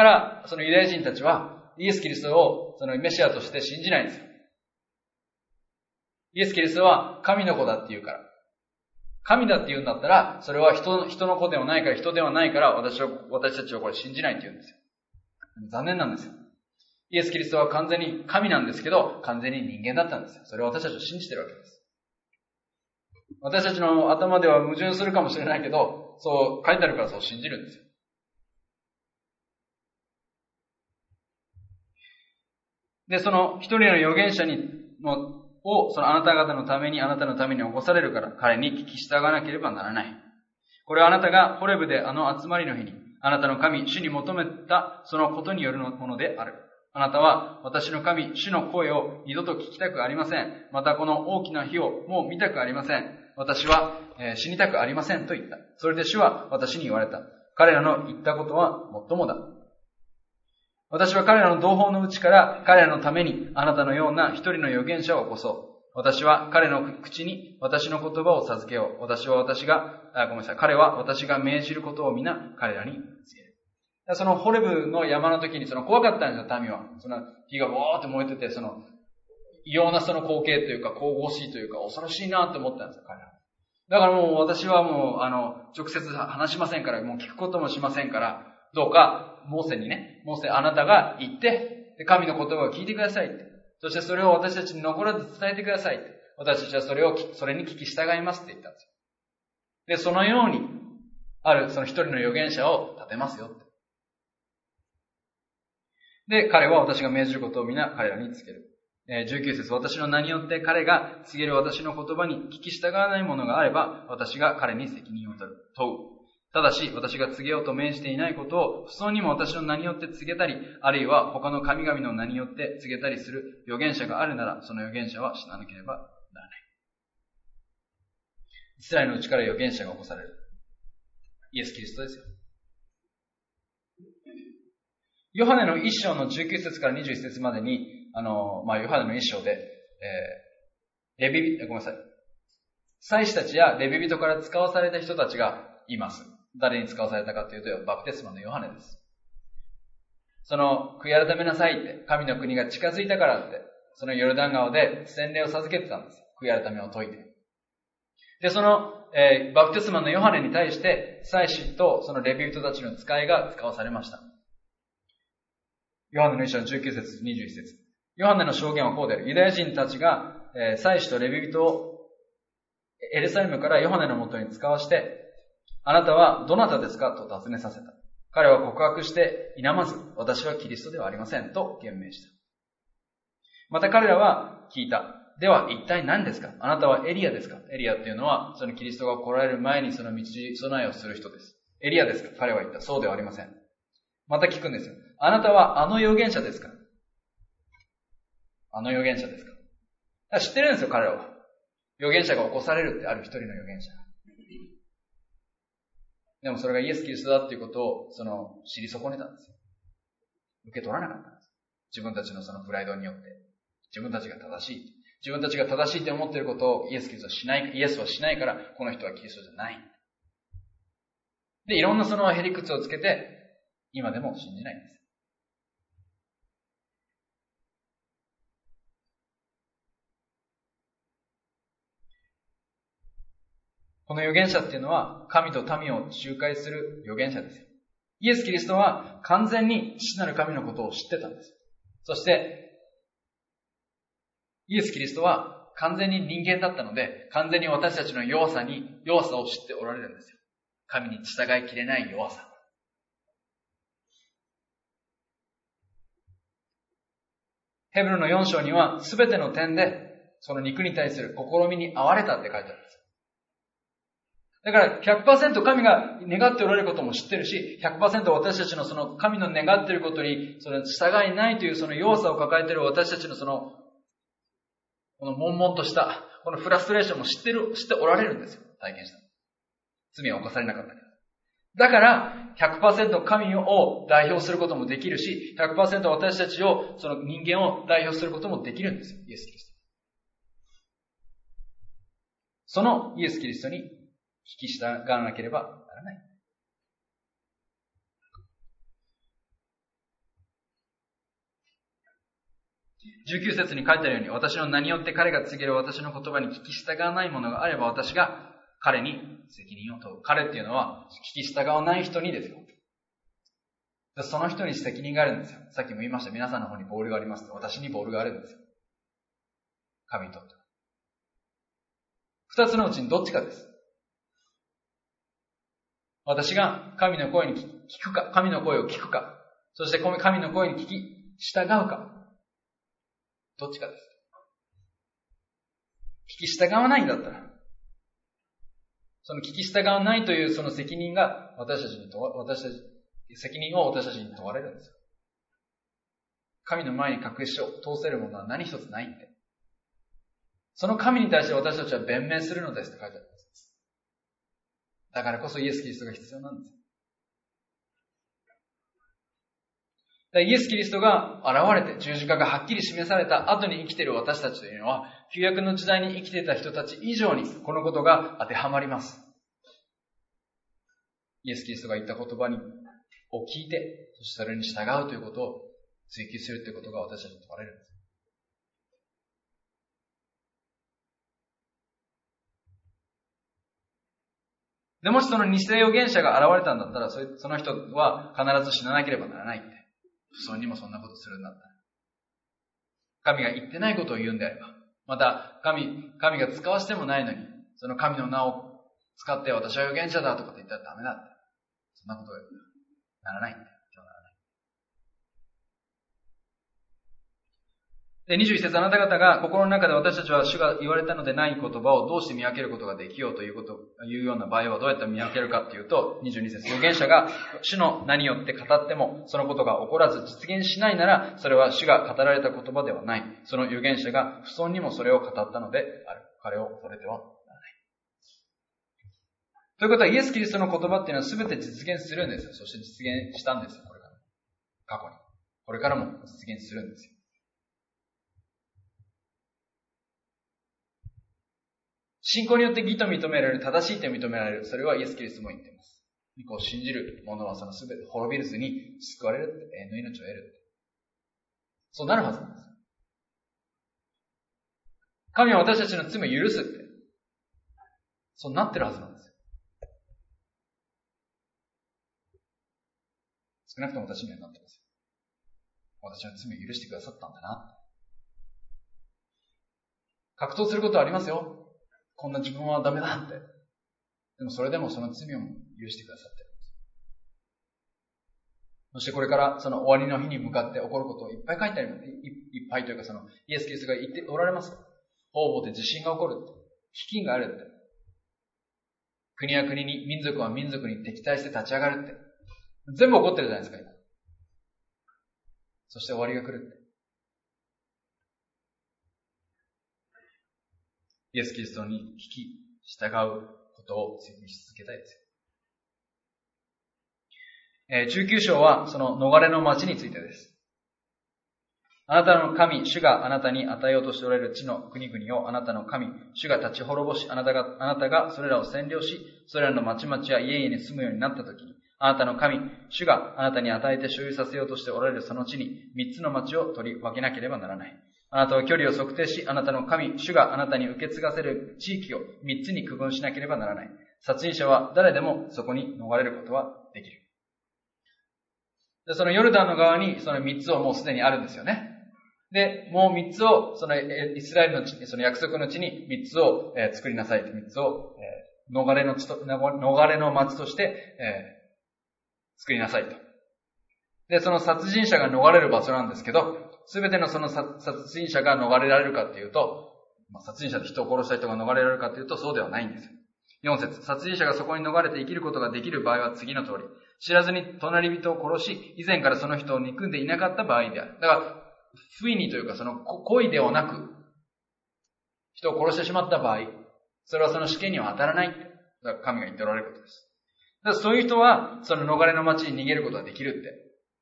ユダヤ人たちは、イエス・キリストを、メシアとして信じないんですよ。イエス・キリストは神の子だって言うから。神だって言うんだったら、それは人の子ではないから、人ではないから、私たちはこれ信じないって言うんですよ。残念なんですよ。イエス・キリストは完全に神なんですけど、完全に人間だったんですよ。それを私たちは信じてるわけです。私たちの頭では矛盾するかもしれないけど、そう書いてあるからそう信じるんですよ。で、一人の預言者をあなた方のために起こされるから、彼に聞き従わなければならない。これはあなたがホレブで集まりの日に、あなたの神、主に求めたそのことによるものである。あなたは私の神、主の声を二度と聞きたくありません。またこの大きな火をもう見たくありません。私は死にたくありませんと言った。それで主は私に言われた。彼らの言ったことはもっともだ。私は彼らの同胞のうちから彼らのためにあなたのような一人の預言者を起こそう。私は彼の口に私の言葉を授けよう。彼は私が命じることを皆彼らに告げる。ホレブの山の時に怖かったんですよ、民は。火がボーって燃えてて、異様な光景というか、神々しいというか、恐ろしいなって思ったんですよ、彼ら。だからもう私はもう、直接話しませんから、もう聞くこともしませんから、どうか、モーセあなたが言って、神の言葉を聞いてくださいって。そしてそれを私たちに残らず伝えてくださいって。私たちはそれに聞き従いますって言ったんですよ。で、そのように、ある一人の預言者を立てますよって。で、彼は私が命じることを皆彼らに告げる。19節、私の名によって彼が告げる私の言葉に聞き従わないものがあれば、私が彼に責任を問う。ただし、私が告げようと命じていないことを、不遜にも私の名によって告げたり、あるいは他の神々の名によって告げたりする預言者があるなら、その預言者は死ななければならない。イスラエルのうちから預言者が起こされる。イエス・キリストですよ。ヨハネの1章の19節から21節までに、ヨハネの1章で、祭司たちやレビ人から使わされた人たちがいます。誰に使わされたかというと、バプテスマのヨハネです。悔い改めなさいって、神の国が近づいたからって、ヨルダン川で洗礼を授けてたんです。悔い改めを説いて。で、バプテスマのヨハネに対して、祭司とレビ人たちの使いが使わされました。ヨハネの1章の19節、21節。ヨハネの証言はこうである。ユダヤ人たちが、祭司とレビ人をエルサレムからヨハネのもとに使わして、あなたはどなたですかと尋ねさせた。彼は告白して否まず、私はキリストではありませんと言明した。また彼らは聞いた。では一体何ですか？あなたはエリアですか？エリアっていうのは、キリストが来られる前に道備えをする人です。エリアですか？彼は言った。そうではありません。また聞くんですよ。あなたはあの預言者ですか？あの預言者ですか？知ってるんですよ、彼らは。預言者が起こされるってある一人の預言者が。でもそれがイエス・キリストだっていうことを、知り損ねたんですよ。受け取らなかったんです。自分たちのプライドによって。自分たちが正しい。 自分たちが正しいと思っていることをイエスはしないから、この人はキリストじゃない。で、いろんなそのへりくつをつけて、今でも信じないんです。この預言者っていうのは、神と民を仲介する預言者ですよ。イエス・キリストは完全に父なる神のことを知ってたんです。そして、イエス・キリストは完全に人間だったので、完全に私たちの弱さを知っておられるんですよ。神に従いきれない弱さ。ヘブルの4章には、すべての点で、その肉に対する試みに遭われたって書いてあるんです。だから 100% 神が願っておられることも知ってるし、100% 私たちのその神の願っていることにその従いないというその弱さを抱えている私たちのこの悶々としたこのフラストレーションも知っておられるんですよ。体験した。罪を犯されなかったから。だから 100% 神を代表することもできるし、100% 私たちをその人間を代表することもできるんですよ。イエス・キリスト。そのイエス・キリストに聞き従わなければならない。19節に書いてあるように、私の名によって彼が告げる私の言葉に聞き従わないものがあれば、私が彼に責任を問う。彼っていうのは、聞き従わない人にですよ。その人に責任があるんですよ。さっきも言いました。皆さんの方にボールがあります。私にボールがあるんですよ。神にとって。二つのうちにどっちかです。私が神の声に聞くか、神の声を聞くか、そして神の声に聞き従うか、どっちかです。聞き従わないんだったら、その聞き従わないというその責任が責任を私たちに問われるんですよ。神の前に隠しを通せるものは何一つないんで。その神に対して私たちは弁明するのですって書いてあります。だからこそイエス・キリストが必要なんです。イエス・キリストが現れて十字架がはっきり示された後に生きている私たちというのは、旧約の時代に生きていた人たち以上にこのことが当てはまります。イエス・キリストが言った言葉を聞いて、そしてそれに従うということを追求するということが私たちに問われるんです。でもしその偽預言者が現れたんだったら、その人は必ず死ななければならないって。不尊にもそんなことするんだったら。神が言ってないことを言うんであれば、また神が使わせてもないのに、その神の名を使って私は預言者だとかって言ったらダメだって。そんなことがならないんだよ。で、21節、あなた方が心の中で私たちは主が言われたのでない言葉をどうして見分けることができようというような場合はどうやって見分けるかというと、22節、預言者が主の名によって語ってもそのことが起こらず実現しないなら、それは主が語られた言葉ではない。その預言者が不尊にもそれを語ったのである。彼を恐れてはならない。ということは、イエス・キリストの言葉っていうのは全て実現するんですよ。そして実現したんですよ、これから。過去に。これからも実現するんですよ。信仰によって義と認められる、正しいと認められる。それはイエス・キリストも言っています。御子を信じる者はその全て滅びるずに救われるって、永遠の命を得るって。そうなるはずなんです。神は私たちの罪を許すって。そうなってるはずなんですよ。少なくとも私にはなってます。私の罪を許してくださったんだな。格闘することはありますよ。こんな自分はダメだって。でもそれでもその罪を許してくださってるんです。そしてこれからその終わりの日に向かって起こることをいっぱい書いてあります。いっぱいというかそのイエス・キリストが言っておられます。方々で地震が起こるって。飢饉があるって。国は国に、民族は民族に敵対して立ち上がるって。全部起こってるじゃないですか、今。そして終わりが来るって。イエス・キリストに聞き従うことを追求し続けたいです。19章はその逃れの町についてです。 あなたの神、主があなたに与えようとしておられる地の国々をあなたの神、主が立ち滅ぼし、あなたがそれらを占領し、それらの町々や家々に住むようになったときに、あなたの神、主があなたに与えて所有させようとしておられるその地に三つの町を取り分けなければならない。あなたは距離を測定し、あなたの神、主があなたに受け継がせる地域を三つに区分しなければならない。殺人者は誰でもそこに逃れることはできる。で、そのヨルダンの側にその三つをもうすでにあるんですよね。で、もう三つを、そのイスラエルの地、その約束の地に三つを作りなさい。三つを逃れの町として作りなさいと。で、その殺人者が逃れる場所なんですけど、すべてのその殺人者が逃れられるかっていうと、殺人者で人を殺した人が逃れられるかっていうとそうではないんですよ。4節、殺人者がそこに逃れて生きることができる場合は次の通り。知らずに隣人を殺し、以前からその人を憎んでいなかった場合である。だから、不意にというかその故意ではなく、人を殺してしまった場合、それはその死刑には当たらない。だから神が言っておられることです。だからそういう人は、その逃れの町に逃げることができるって。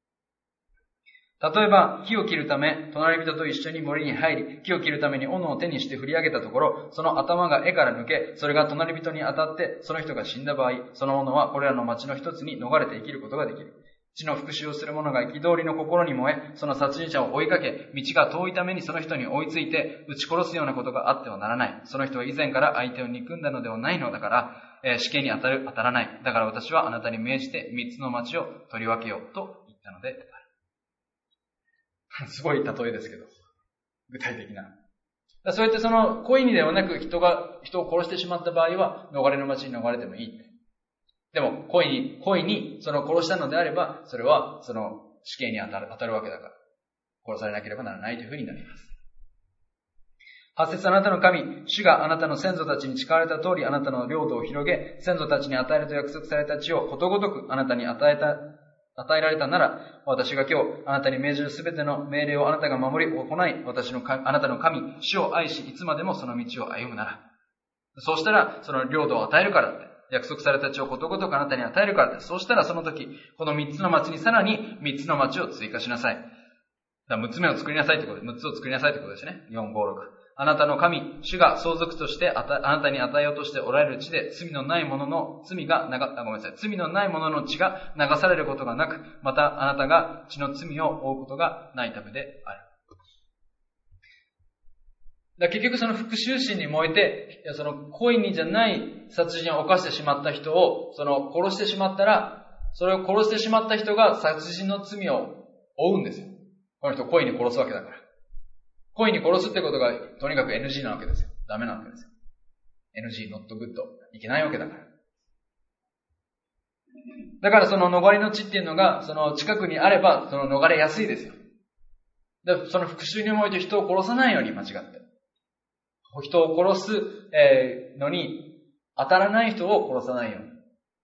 例えば、木を切るため、隣人と一緒に森に入り、木を切るために斧を手にして振り上げたところ、その頭が柄から抜け、それが隣人に当たって、その人が死んだ場合、その斧はこれらの町の一つに逃れて生きることができる。地の復讐をする者が憤りの心に燃え、その殺人者を追いかけ、道が遠いためにその人に追いついて、撃ち殺すようなことがあってはならない。その人は以前から相手を憎んだのではないのだから、死刑に当たらない。だから私はあなたに命じて三つの町を取り分けようと言ったのである。すごい例えですけど、具体的な。そうやってその故意にではなく人を殺してしまった場合は、逃れの町に逃れてもいい。でも、故意にその殺したのであれば、それはその死刑に当たるわけだから、殺されなければならないというふうになります。8節、あなたの神、主があなたの先祖たちに誓われた通り、あなたの領土を広げ、先祖たちに与えると約束された地をことごとくあなたに与えられたなら、私が今日あなたに命じるすべての命令をあなたが守り行い、あなたの神、主を愛し、いつまでもその道を歩むなら。そうしたら、その領土を与えるからって。約束された地をことごとくあなたに与えるからです。そうしたらその時、この三つの町にさらに三つの町を追加しなさい。だから6つ目を作りなさいってことで、6つを作りなさいってことですね。4、5、6。あなたの神、主が相続としてあなたに与えようとしておられる地で、罪のない者の罪の血が流されることがなく、またあなたが血の罪を負うことがないためである。結局その復讐心に燃えて、その故意にじゃない殺人を犯してしまった人を、殺してしまったら、それを殺してしまった人が殺人の罪を負うんですよ。この人を故意に殺すわけだから。故意に殺すってことがとにかく NG なわけですよ。ダメなわけですよ。NG, not good. いけないわけだから。だからその逃れの地っていうのが、その近くにあれば、その逃れやすいですよ。で、その復讐に燃えて人を殺さないように間違って。人を殺すのに当たらない人を殺さないように。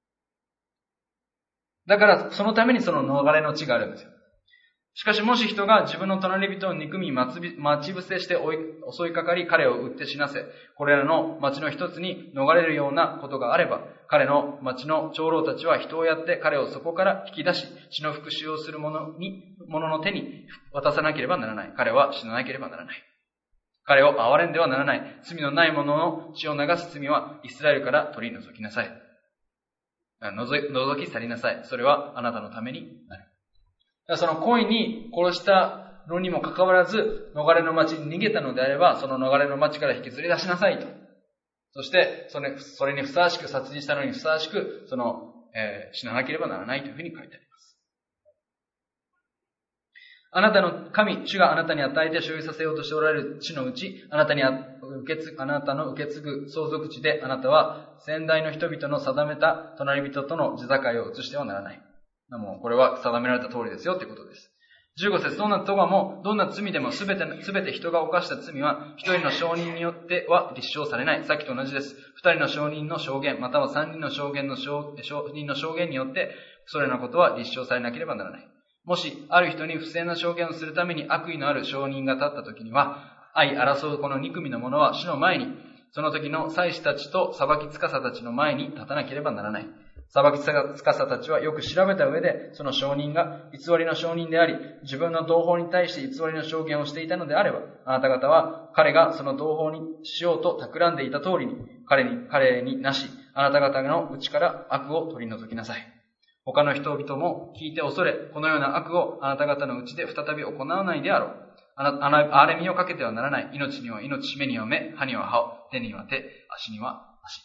だからそのためにその逃れの地があるんですよ。しかしもし人が自分の隣人を憎み待ち伏せして襲いかかり彼を撃って死なせ、これらの町の一つに逃れるようなことがあれば、彼の町の長老たちは人をやって彼をそこから引き出し、死の復讐をする者の手に渡さなければならない。彼は死ななければならない。彼を憐れんではならない。罪のない者の血を流す罪はイスラエルから取り除きなさい。除き去りなさい。それはあなたのためになる。その故意に殺したのにもかかわらず、逃れの町に逃げたのであれば、その逃れの町から引きずり出しなさいと。そして、それにふさわしく、殺人したのにふさわしく、死ななければならないというふうに書いてあります。あなたの神、主があなたに与えて所有させようとしておられる地のうち、あなたの受け継ぐ相続地で、あなたは先代の人々の定めた隣人との地境を移してはならない。もうこれは定められた通りですよということです。15節、どんな咎も、どんな罪でもすべて人が犯した罪は、一人の証人によっては立証されない。さっきと同じです。二人の証人の証言、または三人の証人の証言によって、それらのことは立証されなければならない。もし、ある人に不正な証言をするために悪意のある証人が立ったときには、相争うこの2組の者は主の前に、その時の祭司たちと裁き司たちの前に立たなければならない。 裁き司たちはよく調べた上で、その証人が偽りの証人であり、自分の同胞に対して偽りの証言をしていたのであれば、あなた方は彼がその同胞にしようと企んでいた通りに、彼になし、あなた方の内から悪を取り除きなさい。他の人々も聞いて恐れ、このような悪をあなた方のうちで再び行わないであろう。憐れみをかけてはならない。命には命、目には目、歯には歯、手には手、足には足。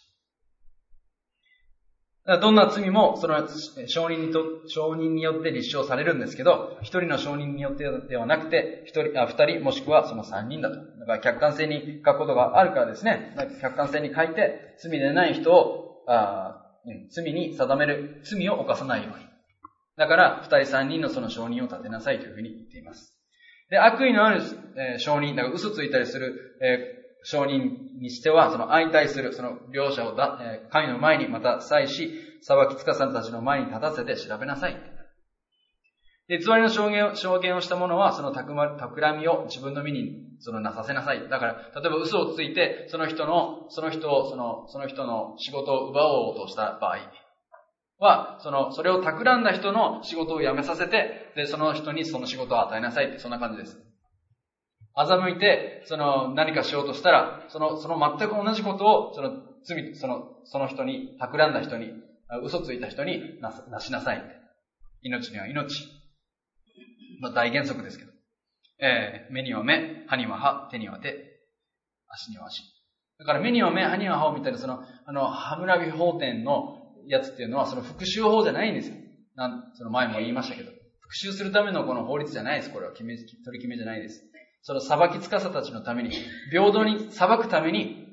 どんな罪も、その証人によって立証されるんですけど、一人の証人によってではなくて、二人もしくはその三人だと。だから客観性に書くことがあるからですね、客観性に書いて、罪でない人を、罪に定める、罪を犯さないように。だから、二人三人のその証人を立てなさいというふうに言っています。で、悪意のある証人、だから嘘ついたりする、証人にしては、その相対する、その両者を神の前にまた際し、裁き司たちの前に立たせて調べなさい。で、偽りの証言をした者は、その企みを自分の身になさせなさい。だから、例えば嘘をついて、その人の仕事を奪おうとした場合は、それを企んだ人の仕事を辞めさせて、で、その人にその仕事を与えなさいって、そんな感じです。欺いて、何かしようとしたら、その全く同じことを、その人に、企んだ人に、嘘ついた人になしなさい。命には命。大原則ですけど。目には目、歯には歯、手には手、足には足。だから目には目、歯には歯をみたいな、ハムラビ法典のやつっていうのは、復讐法じゃないんですよ。前も言いましたけど。復讐するためのこの法律じゃないです。これは取り決めじゃないです。裁き司たちのために、平等に裁くために、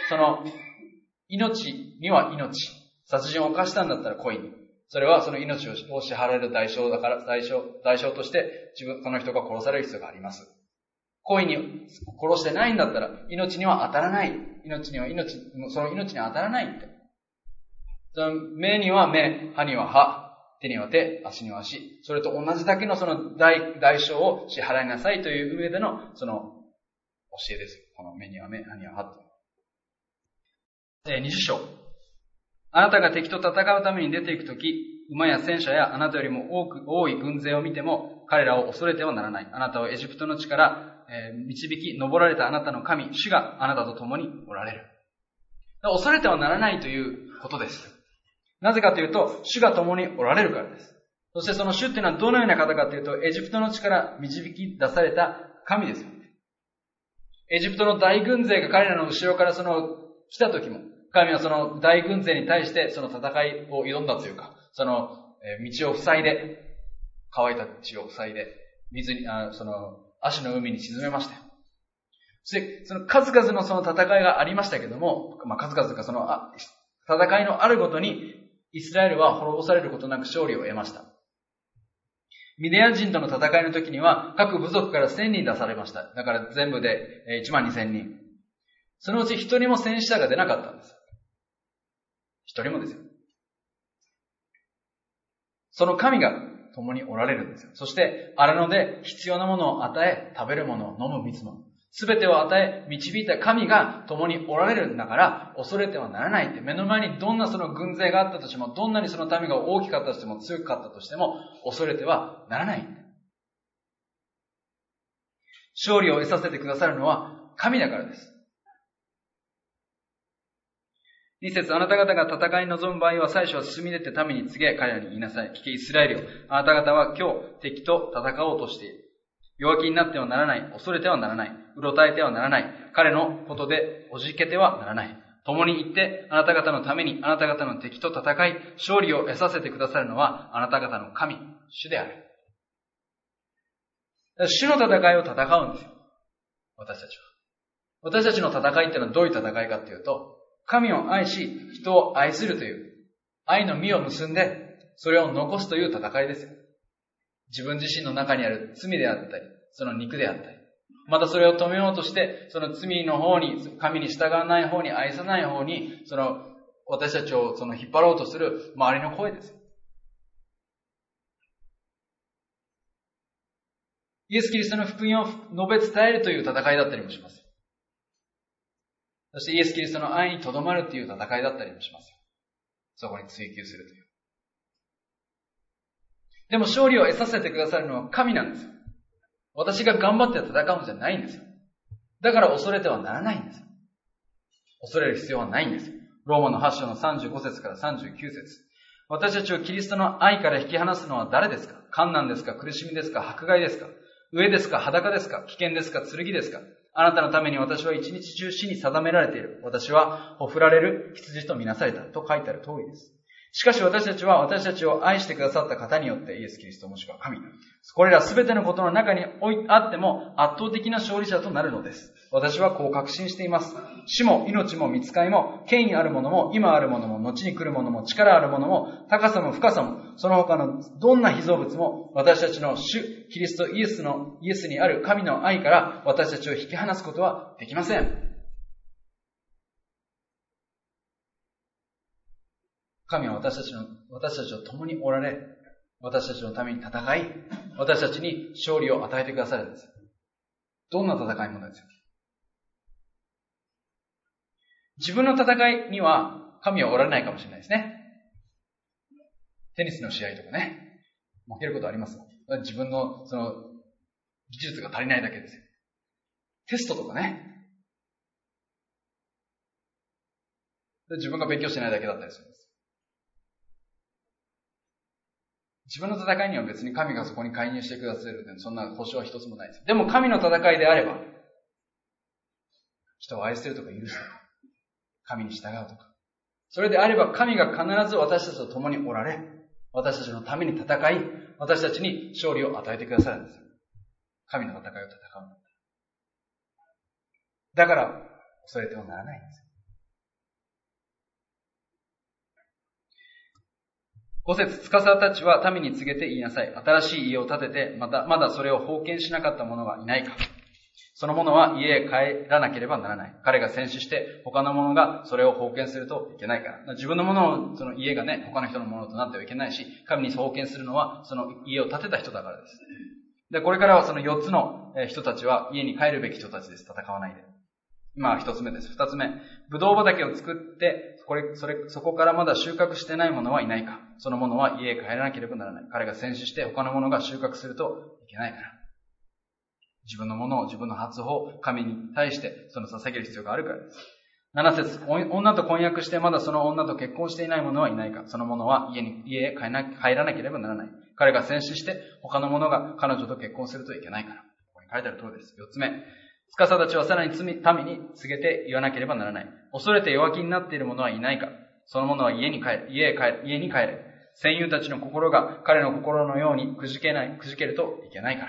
命には命。殺人を犯したんだったら故意に。それはその命を支払える代償だから、代償としてその人が殺される必要があります。故意に殺してないんだったら、命には当たらない。命には命、その命には当たらないって。目には目、歯には歯、手には手、足には足。それと同じだけの代償を支払いなさいという上での教えです。この目には目、歯には歯と。20章。あなたが敵と戦うために出ていくとき、馬や戦車やあなたよりも多い軍勢を見ても、彼らを恐れてはならない。あなたをエジプトの地から、導き、登られたあなたの神、主があなたと共におられる。恐れてはならないということです。なぜかというと、主が共におられるからです。そしてその主っていうのはどのような方かというと、エジプトの地から導き出された神ですよ。エジプトの大軍勢が彼らの後ろから来た時も、神はその大軍勢に対してその戦いを挑んだというか、道を塞いで、乾いた地を塞いで、足の海に沈めましたよ。そして、数々の戦いがありましたけども、数々というか戦いのあるごとに、イスラエルは滅ぼされることなく勝利を得ました。ミディア人との戦いの時には、各部族から1000人出されました。だから全部で12000人。そのうち一人も戦死者が出なかったんです。一人もですよ。その神が共におられるんですよ。そして、荒野で必要なものを与え、食べるものを飲む水も、すべてを与え、導いた神が共におられるんだから、恐れてはならないって、目の前にどんな軍勢があったとしても、どんなに民が大きかったとしても、強かったとしても、恐れてはならない。勝利を得させてくださるのは神だからです。2節、あなた方が戦いに臨む場合は、最初は進み出て民に告げ、彼らに言いなさい。聞けイスラエルよ。あなた方は今日敵と戦おうとしている。弱気になってはならない。恐れてはならない。うろたえてはならない。彼のことでおじけてはならない。共に行って、あなた方のために、あなた方の敵と戦い、勝利を得させてくださるのは、あなた方の神、主である。主の戦いを戦うんですよ。私たちは。私たちの戦いっていうのはどういう戦いかっていうと、神を愛し、人を愛するという愛の実を結んで、それを残すという戦いですよ。自分自身の中にある罪であったり、その肉であったり、またそれを止めようとして、その罪の方に、神に従わない方に、愛さない方に、私たちを引っ張ろうとする周りの声ですよ。イエス・キリストの福音を述べ伝えるという戦いだったりもします。そしてイエス・キリストの愛にとどまるという戦いだったりもしますよ。そこに追求するという。 でも勝利を得させてくださるのは神なんですよ。私が頑張って戦うんじゃないんですよ。だから恐れてはならないんですよ。恐れる必要はないんですよ。ローマの8章の35節から39節。私たちをキリストの愛から引き離すのは誰ですか？患難ですか？苦しみですか？迫害ですか？飢えですか？裸ですか？危険ですか？剣ですか？あなたのために私は一日中死に定められている。私はほふられる羊とみなされた。と書いてある通りです。しかし私たちは私たちを愛してくださった方によってイエス・キリストもしくは神。これらすべてのことの中にあっても圧倒的な勝利者となるのです。私はこう確信しています。死も命も御使いも権威あるものも今あるものも後に来るものも力あるものも高さも深さもその他のどんな被造物も私たちの主キリストイエスにある神の愛から私たちを引き離すことはできません。神は私たちと共におられ、私たちのために戦い、私たちに勝利を与えてくださるんです。どんな戦いもですよ。自分の戦いには神はおられないかもしれないですね。テニスの試合とかね、負けることあります。自分のその技術が足りないだけですよ。テストとかね、自分が勉強してないだけだったりするんです。自分の戦いには別に神がそこに介入してくださるそんな保証は一つもないです。でも神の戦いであれば、人を愛せるとか許すとか、神に従うとか、それであれば神が必ず私たちと共におられ、私たちのために戦い、私たちに勝利を与えてくださるんですよ。神の戦いを戦うんだ。だから恐れてはならないんですよ。5節、司たちは民に告げて言いなさい。新しい家を建てて、まだそれを封建しなかった者がいないか。その者は家へ帰らなければならない。彼が戦死して他の者がそれを封建するといけないから。自分のものを、その家がね、他の人のものとなってはいけないし、神に封建するのはその家を建てた人だからです。で、これからはその4つの人たちは家に帰るべき人たちです。戦わないで。今は1つ目です。2つ目。ブドウ畑を作って、そこからまだ収穫してない者はいないか。その者は家へ帰らなければならない。彼が戦死して他の者が収穫するといけないから。自分のものを、自分の初歩を神に対してその捧げる必要があるからです。7節、女と婚約してまだその女と結婚していない者はいないか。その者は家へ帰らなければならない。彼が戦死して他の者が彼女と結婚するといけないから。ここに書いてある通りです。4つ目。司たちはさらに民に告げて言わなければならない。恐れて弱気になっている者はいないか。その者は家に帰れ。戦友たちの心が彼の心のようにくじけるといけないから。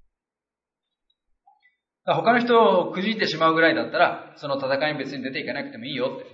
他の人をくじいてしまうぐらいだったら、その戦いに別に出ていかなくてもいいよって。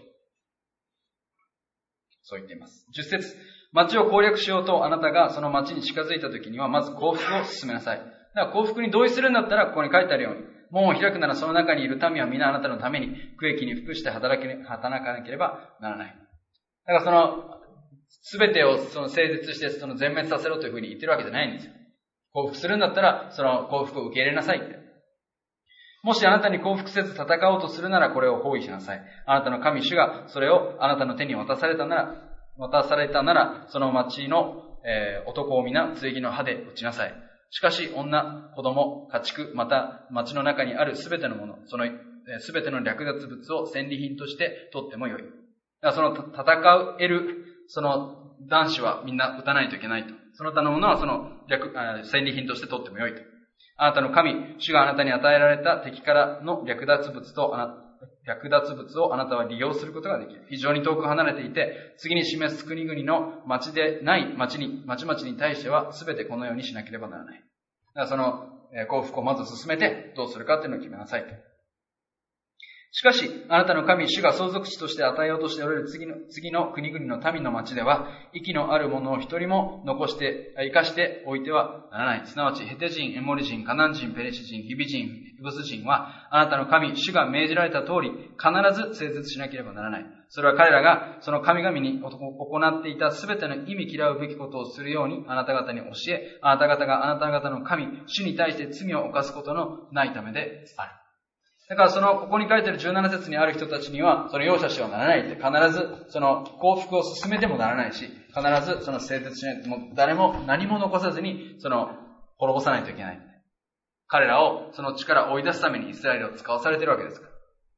そう言っています。10節、町を攻略しようとあなたがその町に近づいた時には、まず降伏を進めなさい。だから降伏に同意するんだったら、ここに書いてあるように、門を開くならその中にいる民は皆あなたのために、区域に服して働かなければならない。だからその、すべてをその整絶して、その全滅させろというふうに言ってるわけじゃないんですよ。降伏するんだったら、その降伏を受け入れなさいって。もしあなたに降伏せず戦おうとするならこれを包囲しなさい。あなたの神主がそれをあなたの手に渡されたなら、その町の、男を皆剣の刃で撃ちなさい。しかし女、子供、家畜、また町の中にあるすべてのもの、そのすべての略奪物を戦利品として取ってもよい。だからその戦えるその男子はみんな撃たないといけないと。その他のものはその戦利品として取ってもよいと。あなたの神、主があなたに与えられた敵からの略奪物をあなたは利用することができる。非常に遠く離れていて、次に示す国々の町でない町々に対しては全てこのようにしなければならない。だからその降伏をまず進めてどうするかというのを決めなさいと。しかし、あなたの神、主が相続地として与えようとしておられる次の国々の民の町では、息のあるものを一人も生かしておいてはならない。すなわち、ヘテ人、エモリ人、カナン人、ペレシ人、ヒビ人、エブス人は、あなたの神、主が命じられた通り、必ず整絶しなければならない。それは彼らが、その神々に行っていたすべての意味嫌うべきことをするように、あなた方に教え、あなた方があなた方の神、主に対して罪を犯すことのないためである。 だからここに書いてある17節にある人たちには、その容赦してはならないって、必ずその幸福を進めてもならないし、必ずその整絶しない、もう誰も何も残さずに、滅ぼさないといけない。彼らをその地から追い出すためにイスラエルを使わされているわけですから。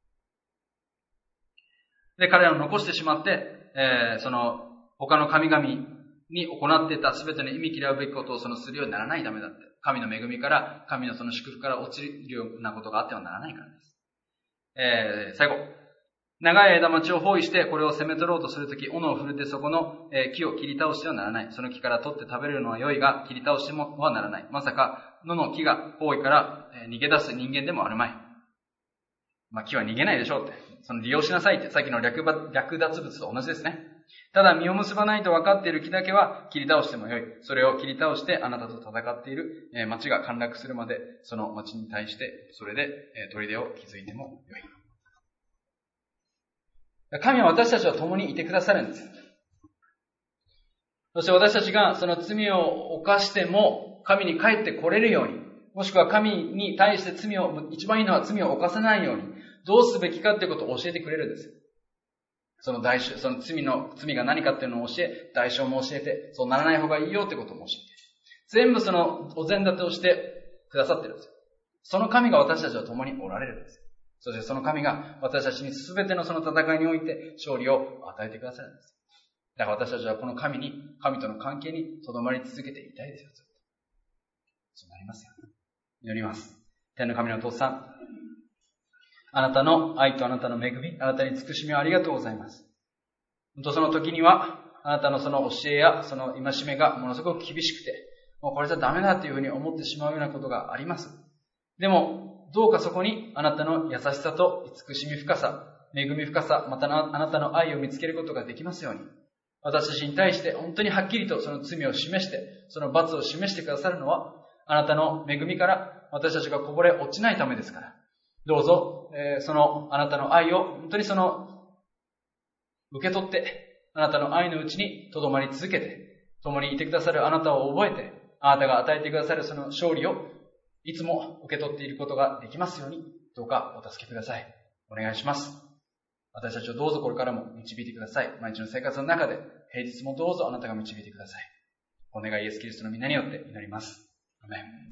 で、彼らを残してしまって、他の神々に行っていた全ての忌み嫌うべきことをするようにならないためだって。神の恵みから、神のその祝福から落ちるようなことがあってはならないからです。最後。長い枝町を包囲して、これを攻め取ろうとするとき、斧を振るってそこの木を切り倒してはならない。その木から取って食べれるのは良いが、切り倒してもはならない。まさか、野の木が包囲から逃げ出す人間でもあるまい。木は逃げないでしょうって。利用しなさいって。さっきの略奪物と同じですね。ただ、実を結ばないと分かっている木だけは切り倒してもよい。それを切り倒してあなたと戦っている町が陥落するまで、その町に対して、それで砦を築いてもよい。神は私たちは共にいてくださるんです。そして私たちがその罪を犯しても、神に帰って来れるように、もしくは神に対して一番いいのは罪を犯さないように、どうすべきかっていうことを教えてくれるんですよ。その罪が何かっていうのを教え、代償も教えて、そうならない方がいいよってことも教えて。全部お膳立てをしてくださってるんですよ。その神が私たちと共におられるんですよ。そしてその神が私たちに全てのその戦いにおいて勝利を与えてくださるんです。だから私たちはこの神との関係に留まり続けていたいですよ。そうなりますよ。祈ります。天の神のお父さん、あなたの愛とあなたの恵み、あなたに慈しみをありがとうございます。本当その時には、あなたのその教えやその戒めがものすごく厳しくて、もうこれじゃダメだというふうに思ってしまうようなことがあります。でも、どうかそこにあなたの優しさと慈しみ深さ、恵み深さ、またあなたの愛を見つけることができますように、私たちに対して本当にはっきりとその罪を示して、その罰を示してくださるのは、あなたの恵みから私たちがこぼれ落ちないためですから、どうぞ、あなたの愛を本当に受け取って、あなたの愛のうちに留まり続けて、共にいてくださるあなたを覚えて、あなたが与えてくださるその勝利をいつも受け取っていることができますように、どうかお助けください。お願いします。私たちをどうぞこれからも導いてください。毎日の生活の中で、平日もどうぞあなたが導いてください。お願いイエスキリストの皆によって祈ります。アメン。